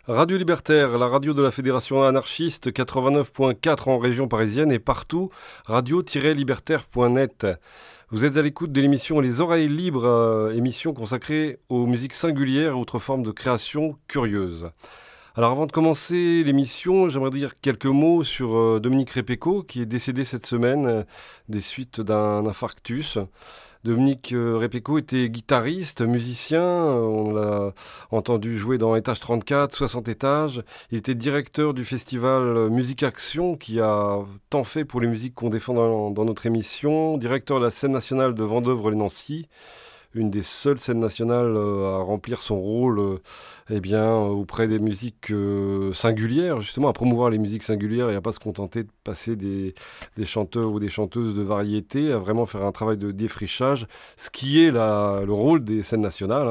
Radio Libertaire, la radio de la Fédération anarchiste 89.4 en région parisienne et partout, radio-libertaire.net. Vous êtes à l'écoute de l'émission Les Oreilles Libres, émission consacrée aux musiques singulières et autres formes de création curieuse. Alors avant de commencer l'émission, j'aimerais dire quelques mots sur Dominique Repecco qui est décédé cette semaine des suites d'un infarctus. Dominique Repecco était guitariste, musicien, on l'a entendu jouer dans Étage 34, 60 étages. Il était directeur du festival Musique Action qui a tant fait pour les musiques qu'on défend dans notre émission, directeur de la scène nationale de Vendeuvre-les-Nancy, une des seules scènes nationales à remplir son rôle auprès des musiques singulières, justement, à promouvoir les musiques singulières et à ne pas se contenter de passer des chanteurs ou des chanteuses de variété, à vraiment faire un travail de défrichage, ce qui est le rôle des scènes nationales.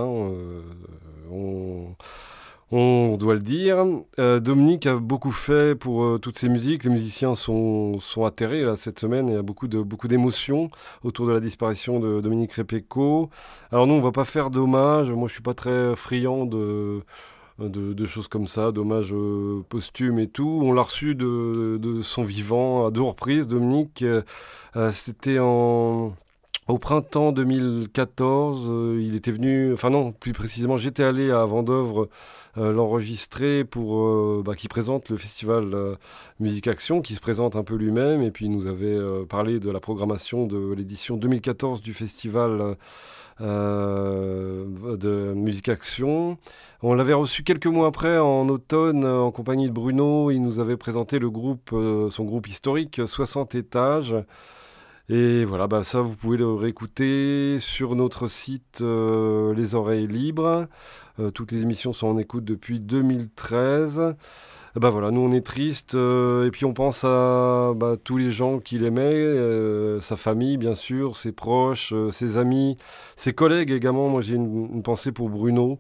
On doit le dire. Dominique a beaucoup fait pour toutes ces musiques. Les musiciens sont atterrés là, cette semaine. Il y a beaucoup d'émotions autour de la disparition de Dominique Repecco. Alors nous, on ne va pas faire d'hommage. Moi, je ne suis pas très friand de choses comme ça, d'hommages posthumes et tout. On l'a reçu de son vivant à 2 reprises, Dominique. C'était au printemps 2014, il était venu, plus précisément, j'étais allé à Vendeuvre l'enregistrer pour qui présente le festival Musique Action, qui se présente un peu lui-même, et puis il nous avait parlé de la programmation de l'édition 2014 du festival de Musique Action. On l'avait reçu quelques mois après, en automne, en compagnie de Bruno. Il nous avait présenté son groupe historique, 60 étages. Et voilà, ça vous pouvez le réécouter sur notre site Les Oreilles Libres. Toutes les émissions sont en écoute depuis 2013. Voilà, nous on est tristes et puis on pense à tous les gens qu'il aimait, sa famille bien sûr, ses proches, ses amis, ses collègues également. Moi j'ai une pensée pour Bruno.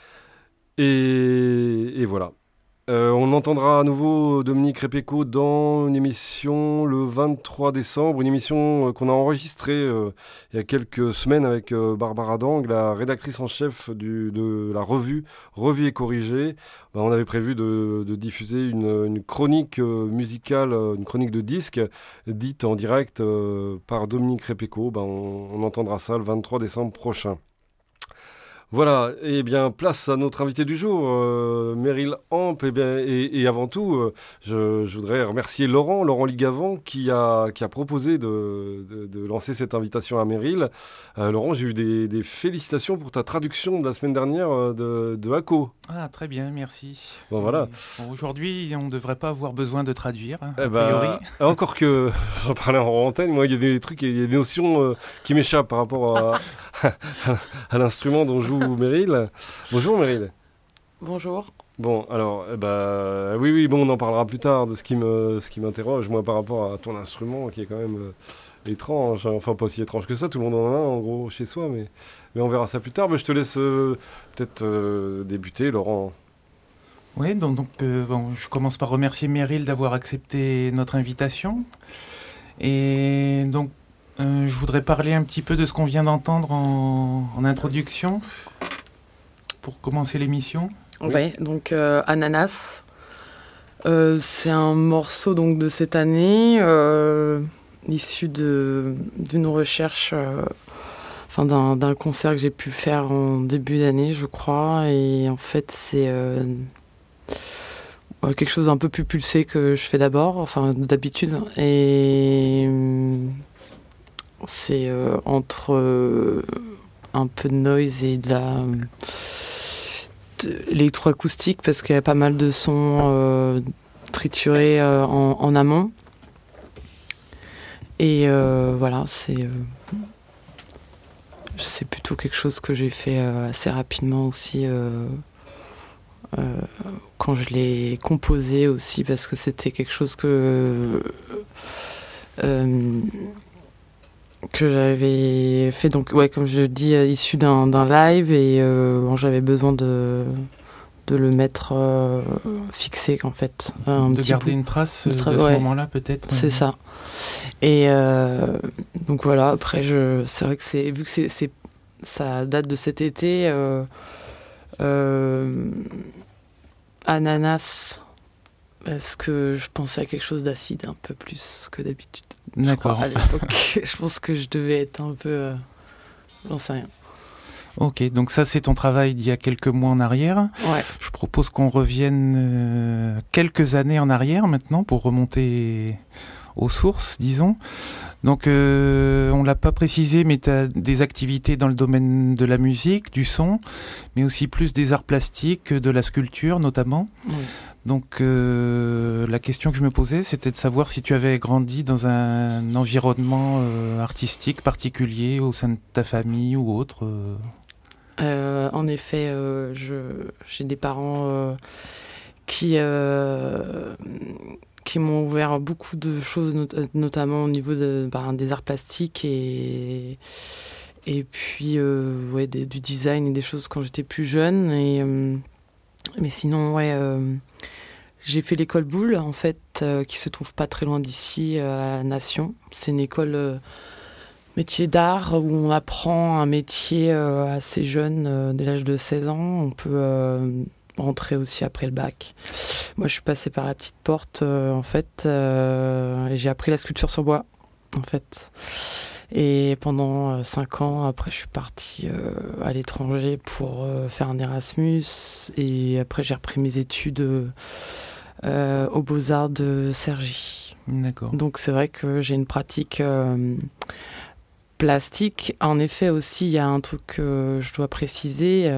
Et voilà. On entendra à nouveau Dominique Repecco dans une émission le 23 décembre, une émission qu'on a enregistrée il y a quelques semaines avec Barbara Dang, la rédactrice en chef de la revue et corrigée. On avait prévu de diffuser une chronique musicale, une chronique de disques, dite en direct par Dominique Repecco. On entendra ça le 23 décembre prochain. Voilà, place à notre invité du jour, Meryl Hamp. Et avant tout, je voudrais remercier Laurent Ligavant qui a proposé de lancer cette invitation à Meryl. Laurent, j'ai eu des félicitations pour ta traduction de la semaine dernière de Ako. Ah, très bien, merci. Voilà. Aujourd'hui, on ne devrait pas avoir besoin de traduire, a priori. Encore que, j'en parlais en antenne, moi, il y a des trucs, il y a des notions qui m'échappent par rapport à l'instrument dont joue Meryl. Bonjour Meryl. Bonjour. Bon, alors, oui, on en parlera plus tard de ce qui m'interroge, moi, par rapport à ton instrument, qui est quand même étrange, enfin pas aussi étrange que ça, tout le monde en a un, en gros, chez soi, mais on verra ça plus tard. Je te laisse peut-être débuter, Laurent. Oui, donc je commence par remercier Meryl d'avoir accepté notre invitation. Et donc, je voudrais parler un petit peu de ce qu'on vient d'entendre en introduction, pour commencer l'émission. Oui, donc Ananas, c'est un morceau donc, de cette année, issu d'une recherche, d'un concert que j'ai pu faire en début d'année, je crois. Et en fait, c'est quelque chose d'un peu plus pulsé que je fais d'habitude. Et c'est entre un peu de noise et de l'électroacoustique, parce qu'il y a pas mal de sons triturés en amont. Et voilà, c'est plutôt quelque chose que j'ai fait assez rapidement aussi quand je l'ai composé aussi, parce que c'était quelque chose que j'avais fait, donc comme je dis, issu d'un live, et j'avais besoin de le mettre fixé, en fait. De garder une trace de ce moment-là, peut-être. C'est ça. Et donc voilà, après, c'est vrai que vu que ça date de cet été, ananas, parce que je pensais à quelque chose d'acide un peu plus que d'habitude. D'accord. À l'époque, je pense que je devais être un peu... j'en sais rien. Ok, donc ça c'est ton travail d'il y a quelques mois en arrière. Ouais. Je propose qu'on revienne quelques années en arrière maintenant pour remonter aux sources, disons. Donc on l'a pas précisé, mais tu as des activités dans le domaine de la musique, du son, mais aussi plus des arts plastiques, de la sculpture notamment. Oui. Donc la question que je me posais, c'était de savoir si tu avais grandi dans un environnement artistique particulier au sein de ta famille ou autre. En effet, j'ai des parents qui m'ont ouvert beaucoup de choses, notamment au niveau des arts plastiques et puis du design et des choses quand j'étais plus jeune. Mais sinon, j'ai fait l'école Boulle, en fait, qui se trouve pas très loin d'ici, à Nation. C'est une école métier d'art où on apprend un métier assez jeune, dès l'âge de 16 ans. On peut rentrer aussi après le bac. Moi, je suis passée par la petite porte, en fait, et j'ai appris la sculpture sur bois, en fait. Et pendant 5 ans, après, je suis partie à l'étranger pour faire un Erasmus. Et après, j'ai repris mes études aux Beaux-Arts de Cergy. D'accord. Donc, c'est vrai que j'ai une pratique plastique. En effet, aussi, il y a un truc que je dois préciser.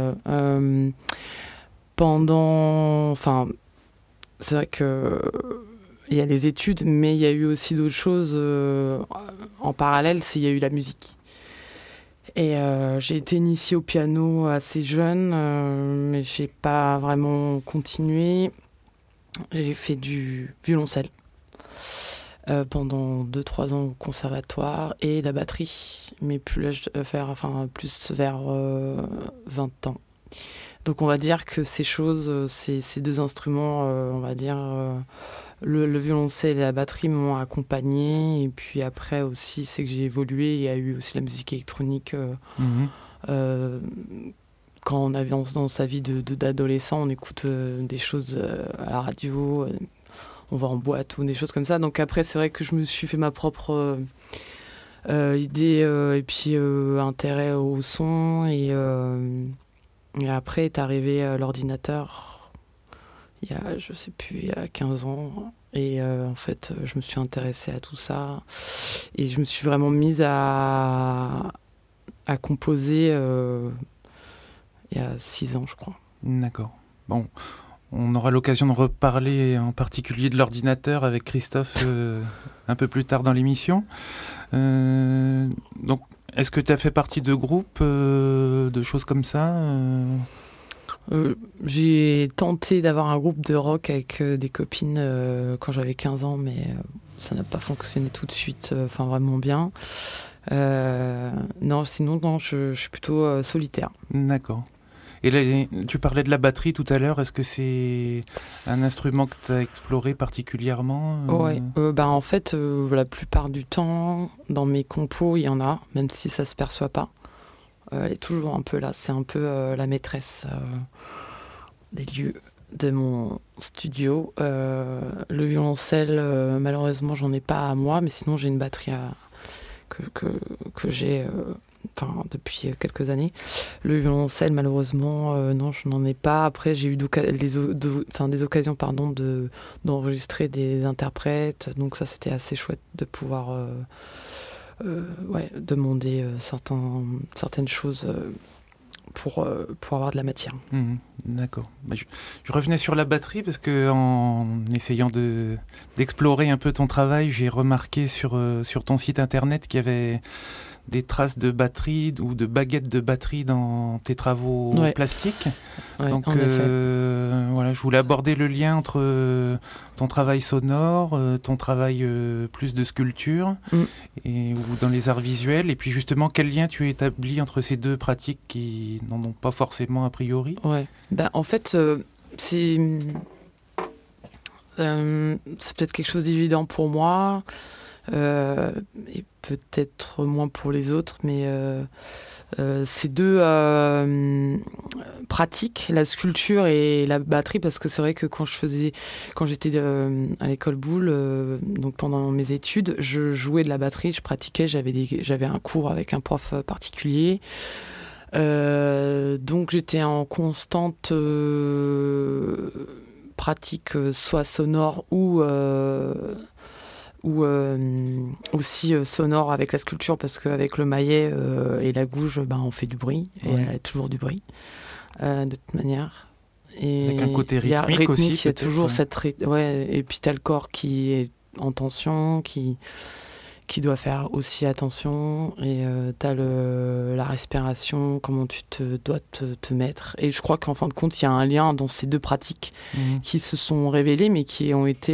C'est vrai que il y a les études, mais il y a eu aussi d'autres choses en parallèle. Il y a eu la musique. Et j'ai été initiée au piano assez jeune, mais j'ai pas vraiment continué. J'ai fait du violoncelle pendant 2-3 ans au conservatoire et la batterie, mais plus vers 20 ans. Donc on va dire que ces choses, ces deux instruments, on va dire le violoncelle et la batterie m'ont accompagné. Et puis après aussi, c'est que j'ai évolué. Il y a eu aussi la musique électronique. Quand on avance dans sa vie d'adolescent, on écoute des choses à la radio, on va en boîte ou des choses comme ça. Donc après, c'est vrai que je me suis fait ma propre idée et puis intérêt au son. Et après est arrivé l'ordinateur, il y a 15 ans. Et en fait, je me suis intéressée à tout ça. Et je me suis vraiment mise à composer il y a 6 ans, je crois. D'accord. Bon, on aura l'occasion de reparler en particulier de l'ordinateur avec Christophe un peu plus tard dans l'émission. Donc, est-ce que tu as fait partie de groupes, de choses comme ça J'ai tenté d'avoir un groupe de rock avec des copines quand j'avais 15 ans, mais ça n'a pas fonctionné tout de suite, vraiment bien. Non, je suis plutôt solitaire. D'accord. Et là, tu parlais de la batterie tout à l'heure, est-ce que c'est un instrument que tu as exploré particulièrement Ouais, en fait, la plupart du temps, dans mes compos, il y en a, même si ça se perçoit pas. Elle est toujours un peu là, c'est un peu la maîtresse des lieux de mon studio. Le violoncelle, malheureusement, j'en ai pas à moi, mais sinon j'ai une batterie que j'ai depuis quelques années. Le violoncelle, malheureusement, non, je n'en ai pas. Après, j'ai eu des occasions d'enregistrer des interprètes, donc ça, c'était assez chouette de pouvoir demander certaines choses pour avoir de la matière. D'accord. Je revenais sur la batterie parce que en essayant d'explorer un peu ton travail, j'ai remarqué sur ton site internet qu'il y avait des traces de batterie ou de baguettes de batterie dans tes travaux plastiques. Ouais, donc voilà, je voulais aborder le lien entre ton travail sonore, ton travail plus de sculpture ou dans les arts visuels, et puis justement quel lien tu établis entre ces deux pratiques qui n'en ont pas forcément a priori. Ouais. En fait, c'est peut-être quelque chose d'évident pour moi. et peut-être moins pour les autres, mais ces deux pratiques, la sculpture et la batterie, parce que c'est vrai que quand j'étais à l'école Boulle, donc pendant mes études, je jouais de la batterie, je pratiquais, j'avais un cours avec un prof particulier. Donc j'étais en constante pratique, soit sonore ou aussi sonore avec la sculpture, parce qu'avec le maillet et la gouge, on fait du bruit, et il y a toujours du bruit de toute manière. Et avec un côté rythmique aussi, il y a toujours cette et puis t'as le corps qui est en tension, qui doit faire aussi attention, et t'as la respiration, comment tu dois te mettre. Et je crois qu'en fin de compte, il y a un lien dans ces deux pratiques qui se sont révélées, mais qui ont été...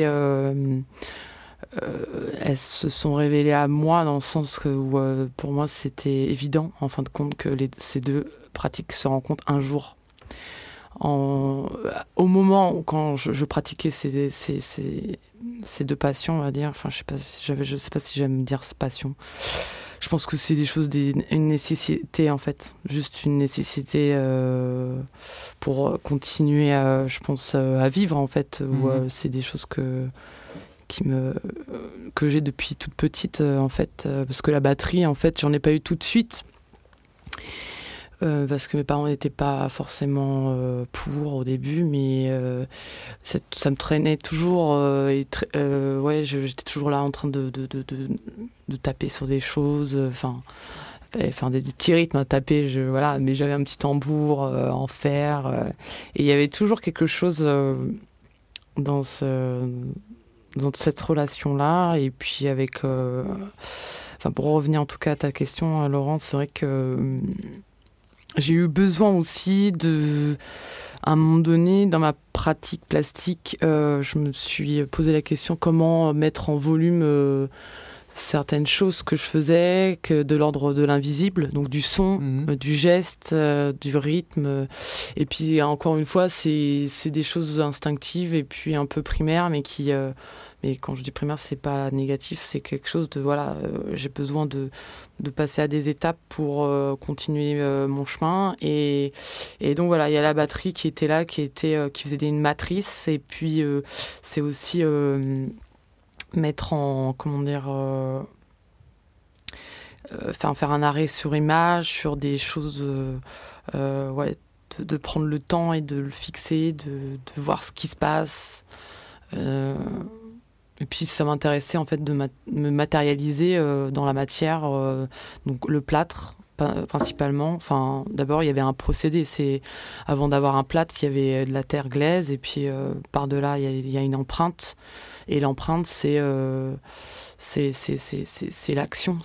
elles se sont révélées à moi dans le sens où pour moi c'était évident en fin de compte que ces deux pratiques se rencontrent un jour. Au moment où quand je pratiquais ces deux passions, on va dire, enfin je sais pas si j'aime dire passion. Je pense que c'est des choses, une nécessité en fait, juste une nécessité pour continuer je pense à vivre en fait, où c'est des choses que j'ai depuis toute petite en fait, parce que la batterie en fait j'en ai pas eu tout de suite, parce que mes parents n'étaient pas forcément pour au début, mais ça me traînait toujours, j'étais toujours là en train de taper sur des choses, enfin des petits rythmes à taper, mais j'avais un petit tambour en fer, et il y avait toujours quelque chose dans cette relation-là. Et puis avec... pour revenir en tout cas à ta question, Laurent, c'est vrai que j'ai eu besoin aussi à un moment donné, dans ma pratique plastique, je me suis posé la question comment mettre en volume certaines choses que je faisais, de l'ordre de l'invisible, donc du son, du geste, du rythme. Et puis encore une fois, c'est des choses instinctives et puis un peu primaires, mais mais quand je dis primaire, c'est pas négatif, c'est quelque chose de j'ai besoin de passer à des étapes pour continuer mon chemin. Et donc il y a la batterie qui était là, qui faisait une matrice, et puis c'est aussi mettre en faire un arrêt sur image sur des choses, de prendre le temps et de le fixer, de voir ce qui se passe, et puis ça m'intéressait en fait de me matérialiser dans la matière, donc le plâtre principalement. Enfin, d'abord il y avait un procédé, avant d'avoir un plâtre il y avait de la terre glaise, et puis par delà il y a une empreinte, et l'empreinte c'est l'action,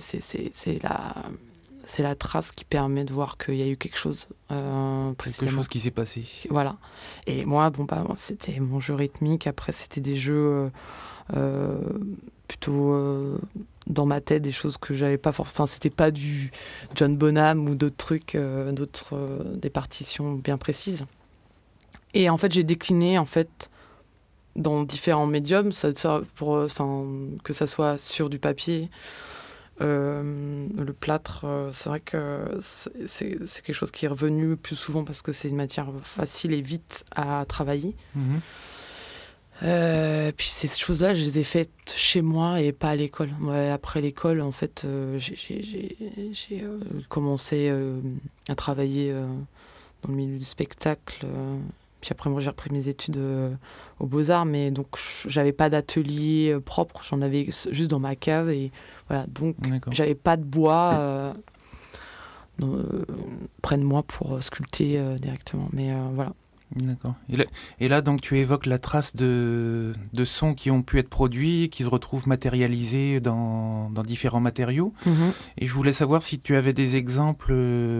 c'est la trace qui permet de voir qu'il y a eu quelque chose précédemment. Quelque chose qui s'est passé. Voilà. Et moi, c'était mon jeu rythmique. Après, c'était des jeux plutôt dans ma tête, des choses que j'avais pas forcément... Enfin, c'était pas du John Bonham ou d'autres trucs, des partitions bien précises. Et en fait, j'ai décliné, en fait, dans différents médiums, que ça soit sur du papier, le plâtre, c'est vrai que c'est quelque chose qui est revenu plus souvent parce que c'est une matière facile et vite à travailler. Puis ces choses-là, je les ai faites chez moi et pas à l'école. Après l'école, en fait, j'ai commencé à travailler dans le milieu du spectacle. Puis après, moi, j'ai repris mes études aux Beaux-Arts, mais donc j'avais pas d'atelier propre, j'en avais juste dans ma cave, et voilà, donc j'avais pas de bois près de moi pour sculpter directement, mais voilà. D'accord. Et là, donc, tu évoques la trace de sons qui ont pu être produits, qui se retrouvent matérialisés dans différents matériaux. Et je voulais savoir si tu avais des exemples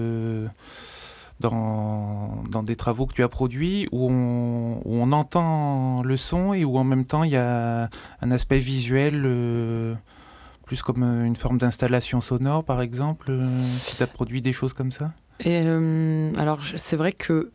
dans des travaux que tu as produits où on entend le son et où en même temps il y a un aspect visuel, plus comme une forme d'installation sonore, par exemple, si tu as produit des choses comme ça. Et alors, c'est vrai que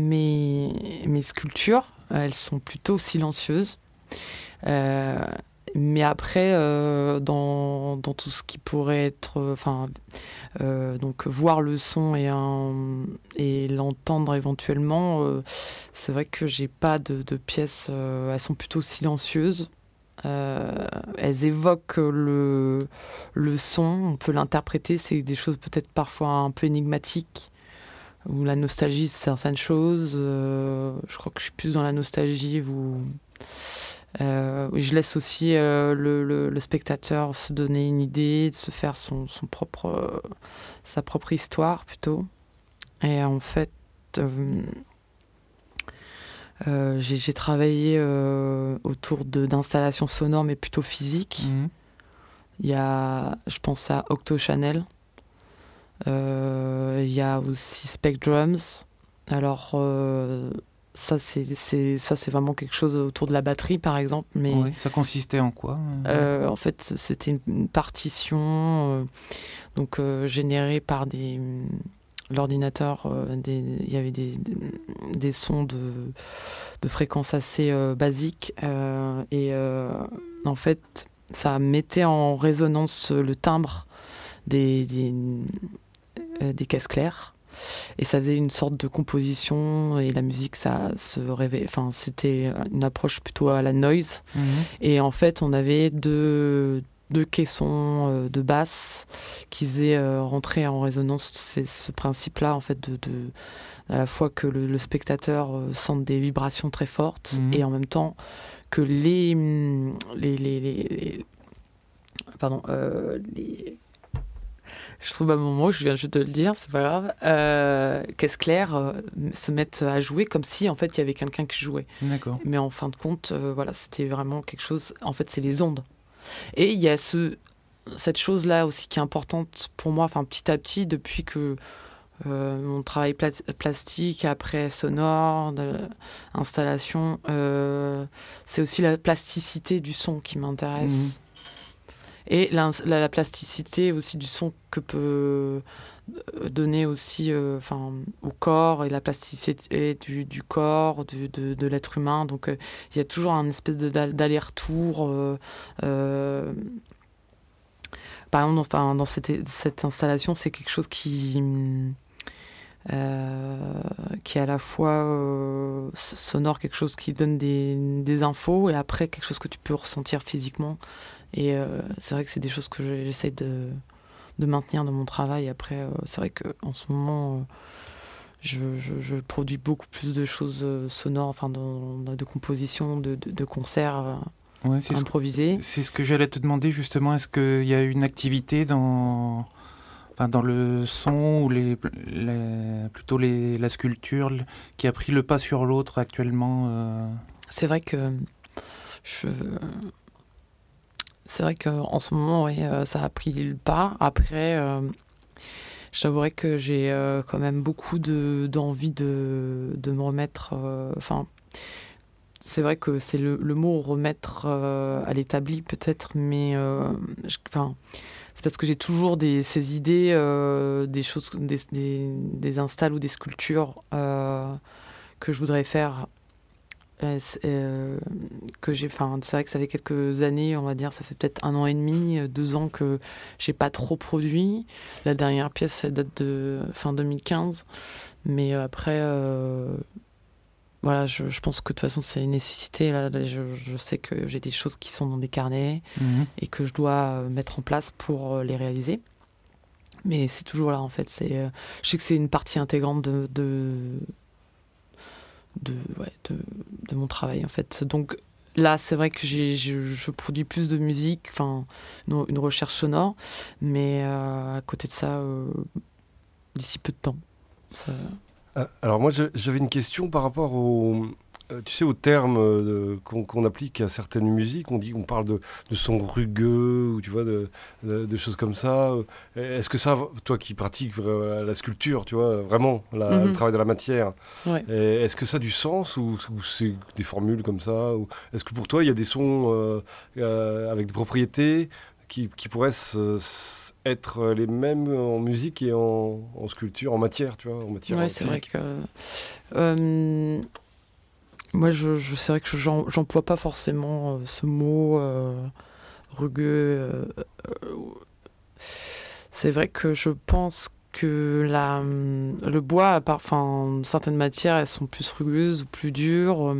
mes sculptures, elles sont plutôt silencieuses. Mais après, dans tout ce qui pourrait être... donc voir le son et l'entendre éventuellement, c'est vrai que j'ai pas de pièces... elles sont plutôt silencieuses. Elles évoquent le son, on peut l'interpréter, c'est des choses peut-être parfois un peu énigmatiques, ou la nostalgie de certaines choses. Je crois que je suis plus dans la nostalgie où je laisse aussi le spectateur se donner une idée, de se faire sa propre histoire plutôt. Et en fait, j'ai travaillé autour d'installations sonores, mais plutôt physiques. Il y a, je pense à Octo Channel. Il y a aussi Specdrums. Alors, ça c'est vraiment quelque chose autour de la batterie, par exemple. Mais, oui, ça consistait en quoi en fait, c'était une partition générée par l'ordinateur. Il y avait des sons de fréquences assez basiques. En fait, ça mettait en résonance le timbre des caisses claires. Et ça faisait une sorte de composition, et la musique, ça se réveillait. Enfin, c'était une approche plutôt à la noise. Et en fait, on avait deux caissons de basse qui faisaient rentrer en résonance ce principe-là, en fait, à la fois que le spectateur sente des vibrations très fortes, et en même temps que je trouve à mon mot, je viens juste de le dire, c'est pas grave. Caisse claire se mettent à jouer comme si en fait il y avait quelqu'un qui jouait. D'accord. Mais en fin de compte, voilà, c'était vraiment quelque chose. En fait, c'est les ondes. Et il y a cette chose-là aussi qui est importante pour moi. Enfin, petit à petit, depuis que mon travail plastique, après sonore, installation, c'est aussi la plasticité du son qui m'intéresse. Et la plasticité aussi du son que peut donner aussi au corps, et la plasticité du corps, de l'être humain. Donc il y a toujours un espèce d'aller-retour. Par exemple, dans cette installation, c'est quelque chose qui est à la fois sonore, quelque chose qui donne des infos, et après quelque chose que tu peux ressentir physiquement. Et c'est vrai que c'est des choses que j'essaie de maintenir dans mon travail. Après, c'est vrai qu'en ce moment, je produis beaucoup plus de choses sonores, enfin de compositions, de concerts improvisés. C'est ce que j'allais te demander justement. Est-ce qu'il y a une activité dans le son, ou plutôt la sculpture qui a pris le pas sur l'autre actuellement C'est vrai que c'est vrai qu'en ce moment, oui, ça a pris le pas. Après, je t'avouerais que j'ai quand même beaucoup d'envie de me remettre... c'est vrai que c'est le mot remettre à l'établi, peut-être, mais c'est parce que j'ai toujours ces idées, des choses, des installs ou des sculptures que je voudrais faire. C'est vrai que ça fait quelques années, on va dire, ça fait peut-être 1 an et demi, 2 ans que j'ai pas trop produit. La dernière pièce, elle date de fin 2015, mais après, voilà, je pense que de toute façon c'est une nécessité. Là, je sais que j'ai des choses qui sont dans des carnets et que je dois mettre en place pour les réaliser. Mais c'est toujours là, en fait. Je sais que c'est une partie intégrante de mon travail, en fait. Donc là, c'est vrai que je produis plus de musique, une recherche sonore, mais à côté de ça, d'ici peu de temps. Alors moi, j'avais une question par rapport aux termes qu'on applique à certaines musiques. On parle de sons rugueux, ou tu vois, de choses comme ça. Est-ce que ça, toi qui pratiques la sculpture, tu vois, vraiment le travail de la matière, ouais. Est-ce que ça a du sens, ou c'est des formules comme ça, ou est-ce que pour toi il y a des sons avec des propriétés qui pourraient être les mêmes en musique et en sculpture, en matière, tu vois, en matière Ouais, c'est physique. vrai que Moi, c'est vrai que j'emploie pas forcément ce mot rugueux. C'est vrai que je pense que le bois, certaines matières, elles sont plus rugueuses ou plus dures.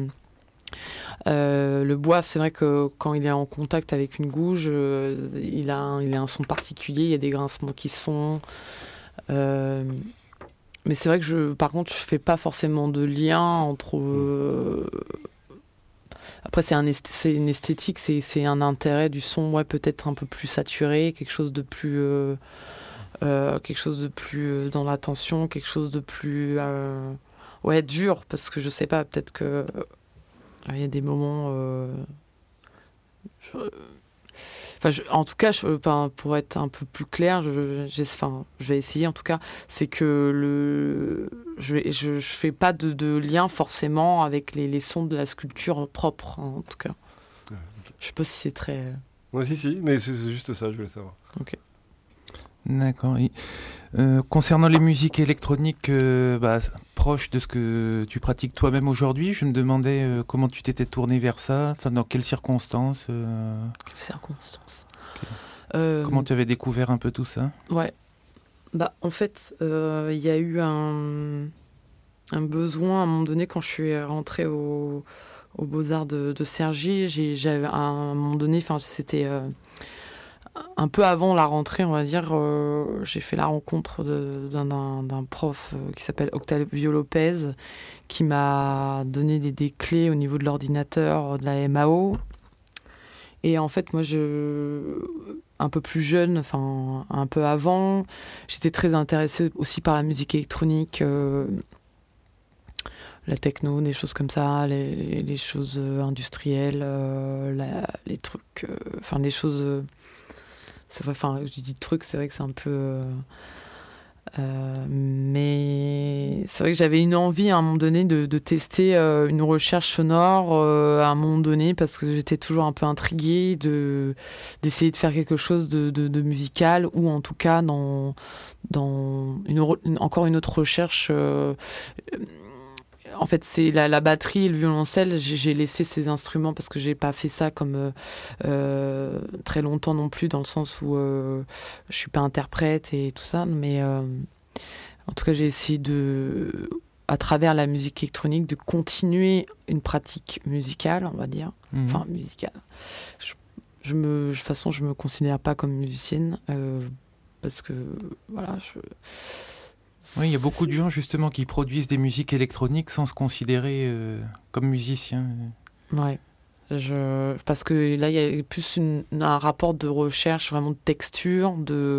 Le bois, c'est vrai que quand il est en contact avec une gouge, il a un son particulier, il y a des grincements qui se font. Mais c'est vrai que par contre, je fais pas forcément de lien entre. Après, c'est une esthétique, c'est un intérêt du son, ouais, peut-être un peu plus saturé, quelque chose de plus dans l'attention, quelque chose de plus ouais, dur, parce que je sais pas, peut-être que il y a des moments en tout cas, pour être un peu plus clair, je vais essayer en tout cas, c'est que je fais pas de lien forcément avec les sons de la sculpture propre, hein, en tout cas. Ouais, okay. Je sais pas si c'est très... Ouais, si, mais c'est juste ça, je voulais savoir. Ok. D'accord. Concernant les musiques électroniques proches de ce que tu pratiques toi-même aujourd'hui, je me demandais comment tu t'étais tourné vers ça, dans quelles circonstances Quelles circonstances Comment tu avais découvert un peu tout ça? Ouais. En fait, il y a eu un besoin à un moment donné quand je suis rentrée aux Beaux-Arts de Cergy. J'avais à un moment donné, c'était... un peu avant la rentrée, on va dire, j'ai fait la rencontre d'un prof qui s'appelle Octavio Lopez, qui m'a donné des clés au niveau de l'ordinateur de la MAO. Et en fait, moi, un peu plus jeune, un peu avant, j'étais très intéressée aussi par la musique électronique, la techno, des choses comme ça, les choses industrielles, les trucs, des choses... c'est vrai, je dis truc, c'est vrai que c'est un peu... mais c'est vrai que j'avais une envie à un moment donné de tester une recherche sonore à un moment donné, parce que j'étais toujours un peu intriguée d'essayer de faire quelque chose de musical, ou en tout cas dans encore une autre recherche. En fait, c'est la batterie et le violoncelle. J'ai laissé ces instruments parce que j'ai pas fait ça comme très longtemps non plus, dans le sens où je suis pas interprète et tout ça. Mais en tout cas, j'ai essayé à travers la musique électronique, de continuer une pratique musicale, on va dire. Mmh. Enfin, musicale. De toute façon, je me considère pas comme musicienne parce que voilà. Oui, il y a beaucoup de gens justement qui produisent des musiques électroniques sans se considérer comme musiciens. Ouais. Parce que là, il y a plus un rapport de recherche, vraiment de texture,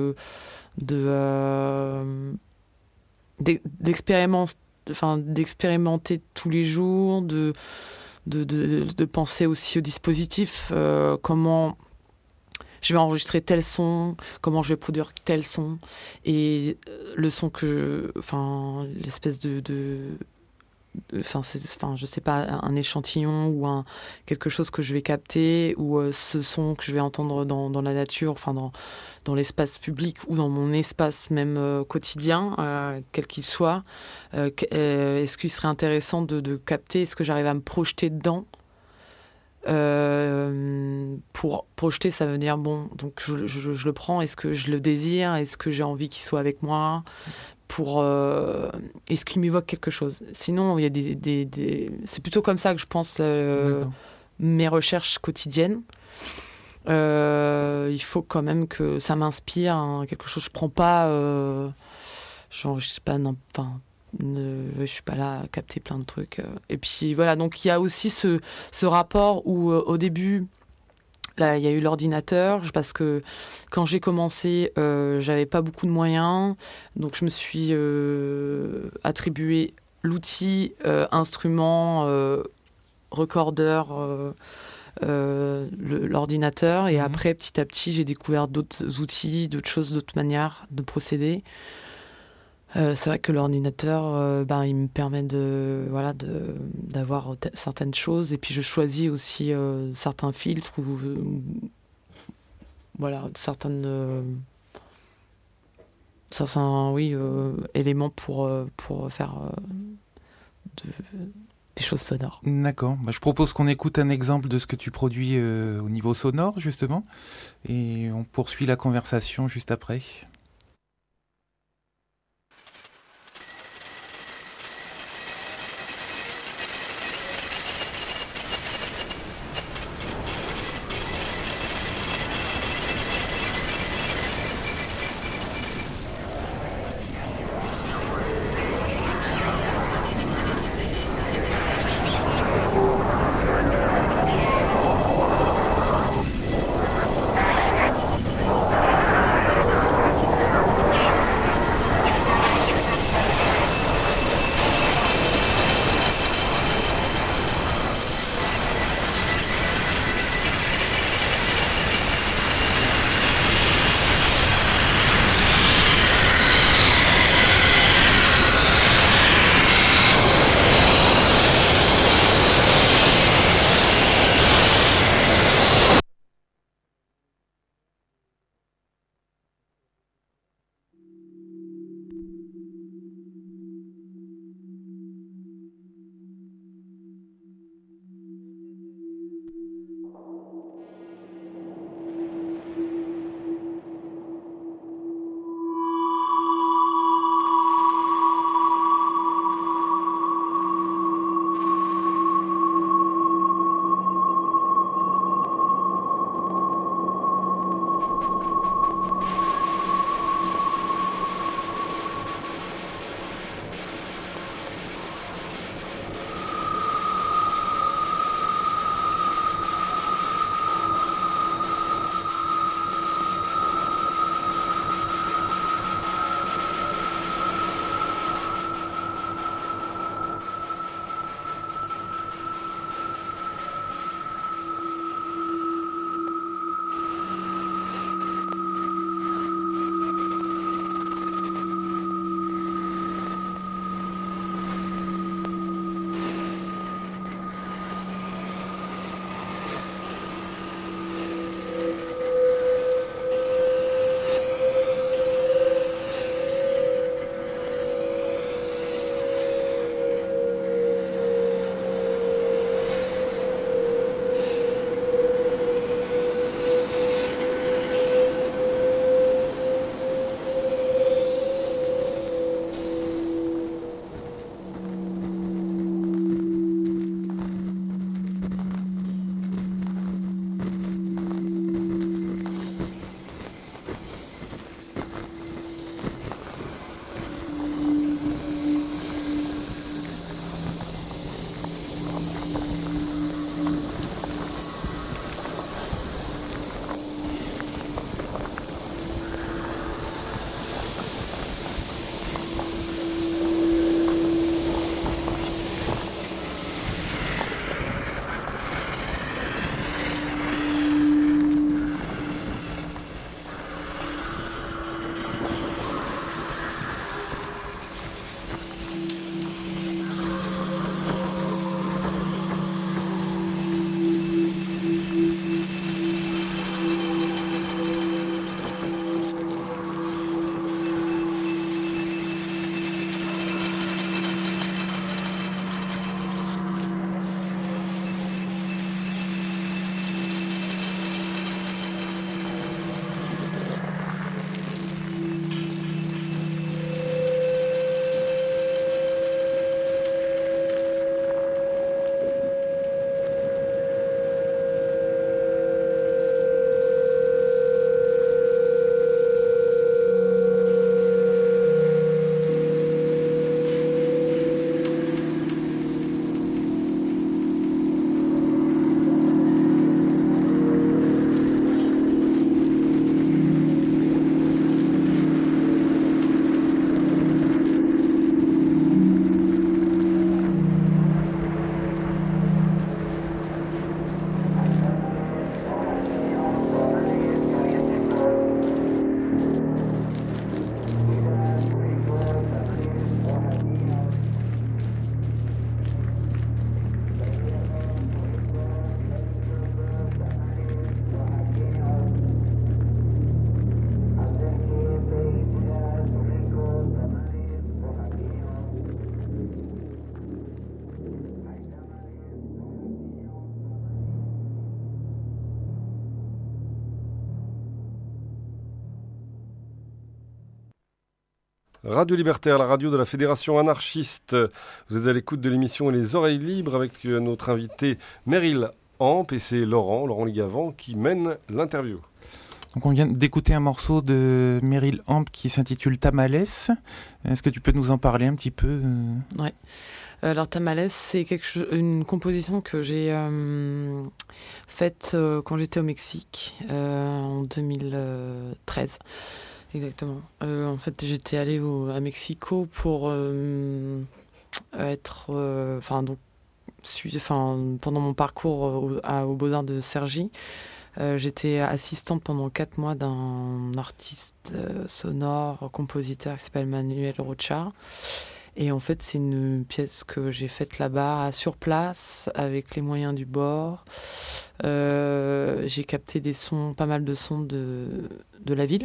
d'expérimenter tous les jours, de penser aussi au dispositif, comment je vais enregistrer tel son, comment je vais produire tel son, et le son l'espèce je sais pas, un échantillon ou quelque chose que je vais capter, ou ce son que je vais entendre dans la nature, dans l'espace public ou dans mon espace même quotidien, quel qu'il soit. Est-ce qu'il serait intéressant de capter? Est-ce que j'arrive à me projeter dedans? Pour projeter, ça veut dire donc je le prends, est-ce que je le désire, est-ce que j'ai envie qu'il soit avec moi, est-ce qu'il m'évoque quelque chose? Sinon, il y a c'est plutôt comme ça que je pense mes recherches quotidiennes. Il faut quand même que ça m'inspire, hein, quelque chose. Je prends pas je sais pas, non, je suis pas là à capter plein de trucs. Et puis voilà, donc il y a aussi ce rapport où au début, là, il y a eu l'ordinateur, parce que quand j'ai commencé, j'avais pas beaucoup de moyens, donc je me suis attribué l'outil instrument recorder, l'ordinateur, et après petit à petit j'ai découvert d'autres outils, d'autres choses, d'autres manières de procéder. C'est vrai que l'ordinateur, il me permet d'avoir certaines choses, et puis je choisis aussi certains filtres ou certains éléments pour faire des des choses sonores. D'accord. Je propose qu'on écoute un exemple de ce que tu produis au niveau sonore, justement. Et on poursuit la conversation juste après. Radio Libertaire, la radio de la Fédération anarchiste. Vous êtes à l'écoute de l'émission Les Oreilles Libres avec notre invité Meryl Hamp et c'est Laurent Ligavant qui mène l'interview. Donc on vient d'écouter un morceau de Meryl Hamp qui s'intitule Tamales. Est-ce que tu peux nous en parler un petit peu Ouais. Alors Tamales, c'est une composition que j'ai faite quand j'étais au Mexique en 2013. Exactement. En fait, j'étais allée à Mexico pour pendant mon parcours aux Beaux-Arts de Cergy. J'étais assistante pendant 4 mois d'un artiste sonore, compositeur qui s'appelle Manuel Rocha. Et en fait, c'est une pièce que j'ai faite là-bas, sur place, avec les moyens du bord. J'ai capté pas mal de sons de la ville.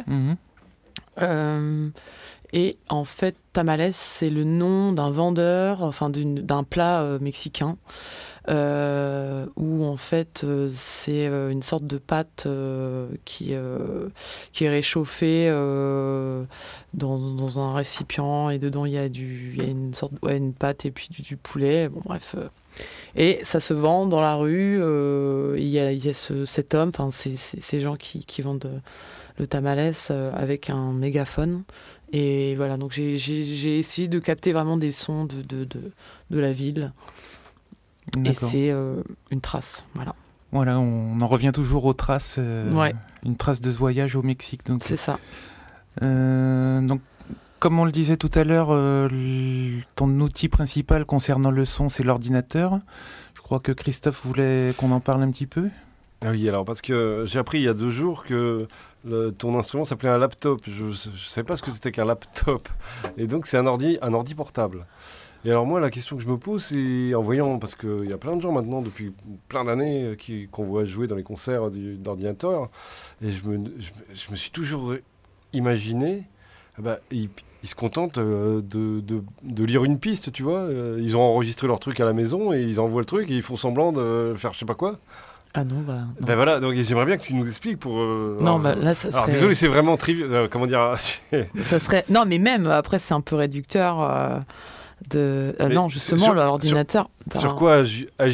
Et en fait, tamales, c'est le nom d'un vendeur, d'un plat mexicain, où en fait c'est une sorte de pâte qui est réchauffée dans un récipient et dedans il y a une pâte et puis du poulet. Bon bref. Et ça se vend dans la rue. Il y a cet homme, ces gens qui vendent le tamales avec un mégaphone. Et voilà, donc j'ai essayé de capter vraiment des sons de la ville. D'accord. Et c'est une trace, voilà. Voilà, on en revient toujours aux traces, ouais. Une trace de ce voyage au Mexique. Donc, c'est ça. Donc, comme on le disait tout à l'heure, ton outil principal concernant le son, c'est l'ordinateur. Je crois que Christophe voulait qu'on en parle un petit peu. Ah oui, alors parce que j'ai appris il y a 2 jours que ton instrument s'appelait un laptop. Je ne savais pas ce que c'était qu'un laptop. Et donc c'est un ordi portable. Et alors moi, la question que je me pose, c'est en voyant, parce qu'il y a plein de gens maintenant, depuis plein d'années, qu'on voit jouer dans les concerts d'ordinateur, et je me suis toujours imaginé, ils se contentent de lire une piste, tu vois. Ils ont enregistré leur truc à la maison, et ils envoient le truc, et ils font semblant de faire je sais pas quoi. Ah non, non. Ben voilà, donc j'aimerais bien que tu nous expliques pour... non, là, ça serait... Alors désolé, c'est vraiment trivial, comment dire... ça serait... Non, mais même, après, c'est un peu réducteur... non, justement, l'ordinateur... Sur quoi agis-tu ?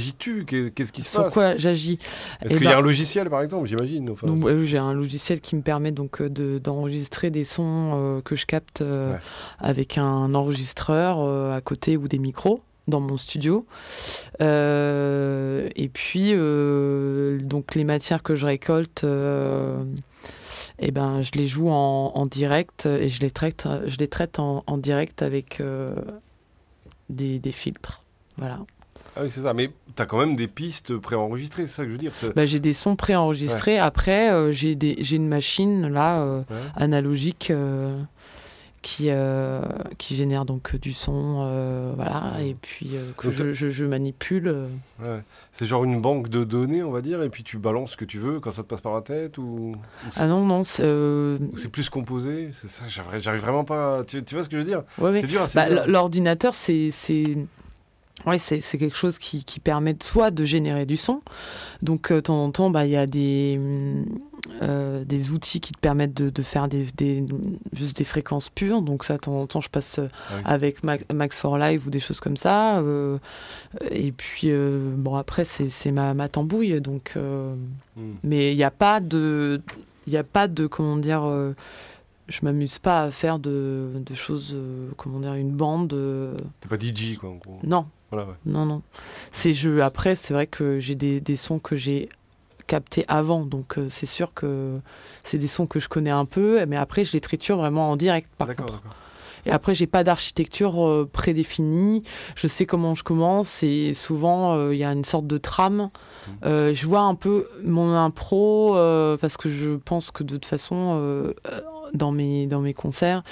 Qu'est-ce qui se passe ? Sur quoi j'agis ? Est-ce qu'il y a un logiciel, par exemple, j'imagine ? Donc, j'ai un logiciel qui me permet donc d'enregistrer des sons que je capte avec un enregistreur à côté ou des micros dans mon studio. Et puis, donc les matières que je récolte... je les joue en direct et je les traite en direct avec des filtres. Voilà. Ah oui, c'est ça. Mais tu as quand même des pistes préenregistrées, c'est ça que je veux dire. J'ai des sons préenregistrés. Ouais. Après, j'ai une machine là, analogique qui génère donc du son. Voilà. Et puis que je manipule. Ouais. C'est genre une banque de données, on va dire, et puis tu balances ce que tu veux quand ça te passe par la tête ou Ah non. C'est plus composé, c'est ça, j'arrive vraiment pas... Tu vois ce que je veux dire ? Ouais, c'est dur. L'ordinateur, c'est quelque chose qui permet soit de générer du son. Donc, de temps en temps, il y a des outils qui te permettent de faire juste des fréquences pures. Donc, ça, de temps en temps, je passe avec Max for Live ou des choses comme ça. Et puis, après, c'est ma tambouille. Donc, mais il n'y a pas de... comment dire... je m'amuse pas à faire de choses, une bande... T'es pas DJ, quoi, en gros. Non. Voilà, ouais. Non. Après, c'est vrai que j'ai des sons que j'ai captés avant, donc c'est sûr que c'est des sons que je connais un peu, mais après, je les triture vraiment en direct, par contre. D'accord. Et après, j'ai pas d'architecture prédéfinie. Je sais comment je commence et souvent, il y a une sorte de trame. Je vois un peu mon impro parce que je pense que de toute façon, dans mes concerts,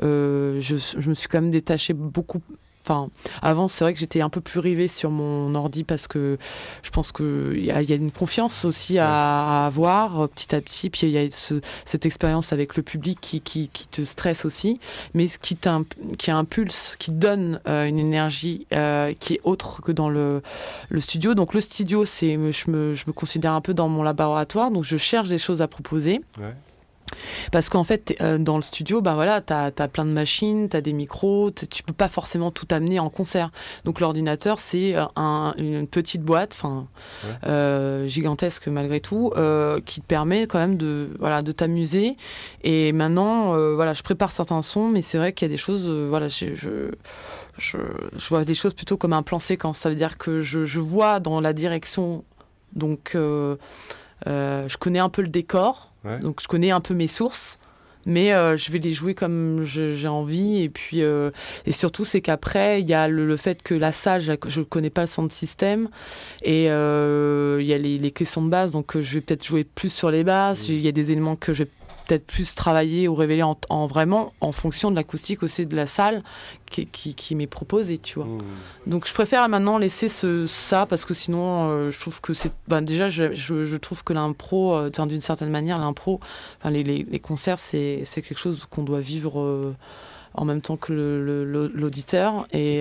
je me suis quand même détachée beaucoup. Enfin, avant, c'est vrai que j'étais un peu plus rivée sur mon ordi parce que je pense qu'il y a une confiance aussi à avoir petit à petit. Puis il y a cette expérience avec le public qui te stresse aussi, mais qui impulse, qui donne une énergie qui est autre que dans le studio. Donc le studio, je me considère un peu dans mon laboratoire, donc je cherche des choses à proposer. Ouais. Parce qu'en fait, dans le studio, ben voilà, t'as plein de machines, t'as des micros, tu peux pas forcément tout amener en concert. Donc l'ordinateur, c'est une petite boîte, gigantesque malgré tout, qui te permet quand même de t'amuser. Et maintenant, je prépare certains sons, mais c'est vrai qu'il y a des choses, je vois des choses plutôt comme un plan séquence. Ça veut dire que je vois dans la direction, donc je connais un peu le décor. Ouais. Donc je connais un peu mes sources, mais je vais les jouer comme j'ai envie. Et puis et surtout c'est qu'après il y a le fait que la salle, je connais pas le sound system, et il y a les questions de base, donc je vais peut-être jouer plus sur les basses. Il y a des éléments que je vais peut-être plus travailler ou révéler en vraiment en fonction de l'acoustique aussi de la salle qui m'est proposée, tu vois. Donc je préfère maintenant laisser ça, parce que sinon je trouve que c'est déjà je trouve que l'impro, d'une certaine manière l'impro, les concerts c'est quelque chose qu'on doit vivre en même temps que l'auditeur, et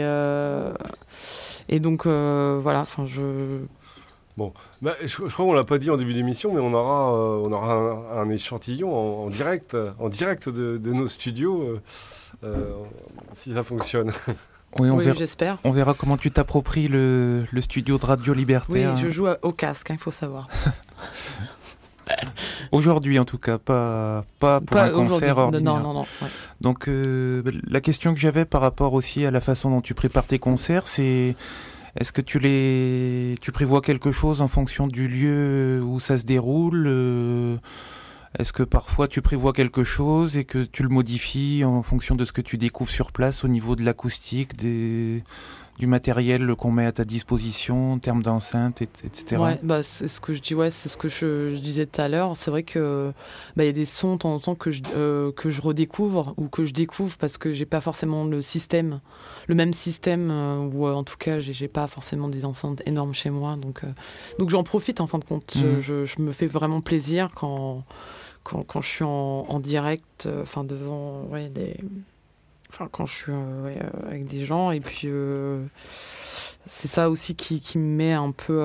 donc voilà, Bon, je crois qu'on l'a pas dit en début d'émission, mais on aura un échantillon en direct de nos studios, si ça fonctionne. Oui, j'espère. On verra comment tu t'appropries le studio de Radio Libertaire. Oui, je joue au casque, il faut savoir. Aujourd'hui, en tout cas, pas pour un concert ordinaire. Non. Ouais. Donc, la question que j'avais par rapport aussi à la façon dont tu prépares tes concerts, c'est... Est-ce que tu prévois quelque chose en fonction du lieu où ça se déroule ? Est-ce que parfois tu prévois quelque chose et que tu le modifies en fonction de ce que tu découvres sur place au niveau de l'acoustique, du matériel qu'on met à ta disposition en termes d'enceinte, etc. Ouais, c'est ce que je dis, c'est ce que je disais tout à l'heure. C'est vrai que y a des sons de temps en temps que je redécouvre ou que je découvre parce que j'ai pas forcément le même système, ou en tout cas j'ai pas forcément des enceintes énormes chez moi. Donc j'en profite en fin de compte. Je me fais vraiment plaisir quand je suis en direct, devant quand je suis avec des gens, et puis c'est ça aussi qui me met un peu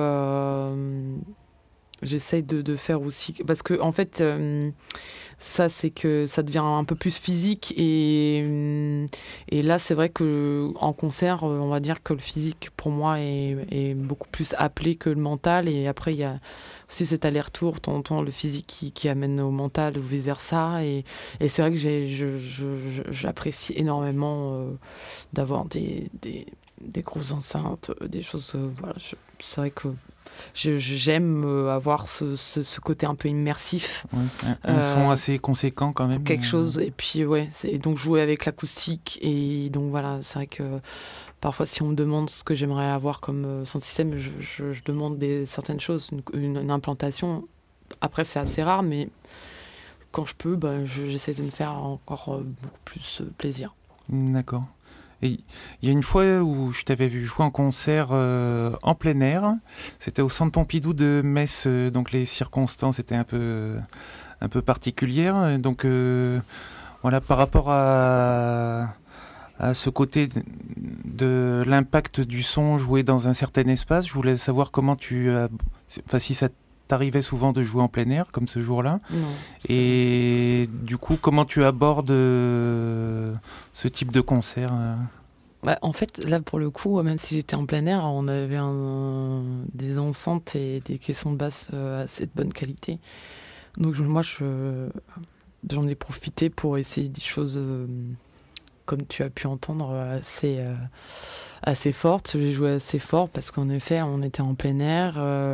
j'essaye de faire aussi, parce que en fait ça c'est que ça devient un peu plus physique, et là c'est vrai que en concert on va dire que le physique pour moi est beaucoup plus appelé que le mental, et après il y a aussi cet aller-retour, t'entends le physique qui amène au mental ou vice-versa, et c'est vrai que j'apprécie énormément d'avoir des grosses enceintes, des choses, c'est vrai que j'aime avoir ce côté un peu immersif. Ouais, un son assez conséquent quand même. Quelque chose, et puis donc jouer avec l'acoustique, et donc voilà, c'est vrai que parfois si on me demande ce que j'aimerais avoir comme sound système, je demande certaines choses, une implantation. Après c'est assez rare, mais quand je peux, j'essaie de me faire encore beaucoup plus plaisir. D'accord. Et il y a une fois où je t'avais vu jouer en concert en plein air, c'était au Centre Pompidou de Metz, donc les circonstances étaient un peu particulières. Donc voilà, par rapport à ce côté de l'impact du son joué dans un certain espace, je voulais savoir comment si ça t'arrivait souvent de jouer en plein air comme ce jour-là. Non, et du coup, comment tu abordes ce type de concert en fait, là, pour le coup, même si j'étais en plein air, on avait des enceintes et des caissons de basse assez de bonne qualité. Donc moi, j'en ai profité pour essayer des choses, comme tu as pu entendre, assez fortes. J'ai joué assez fort parce qu'en effet, on était en plein air.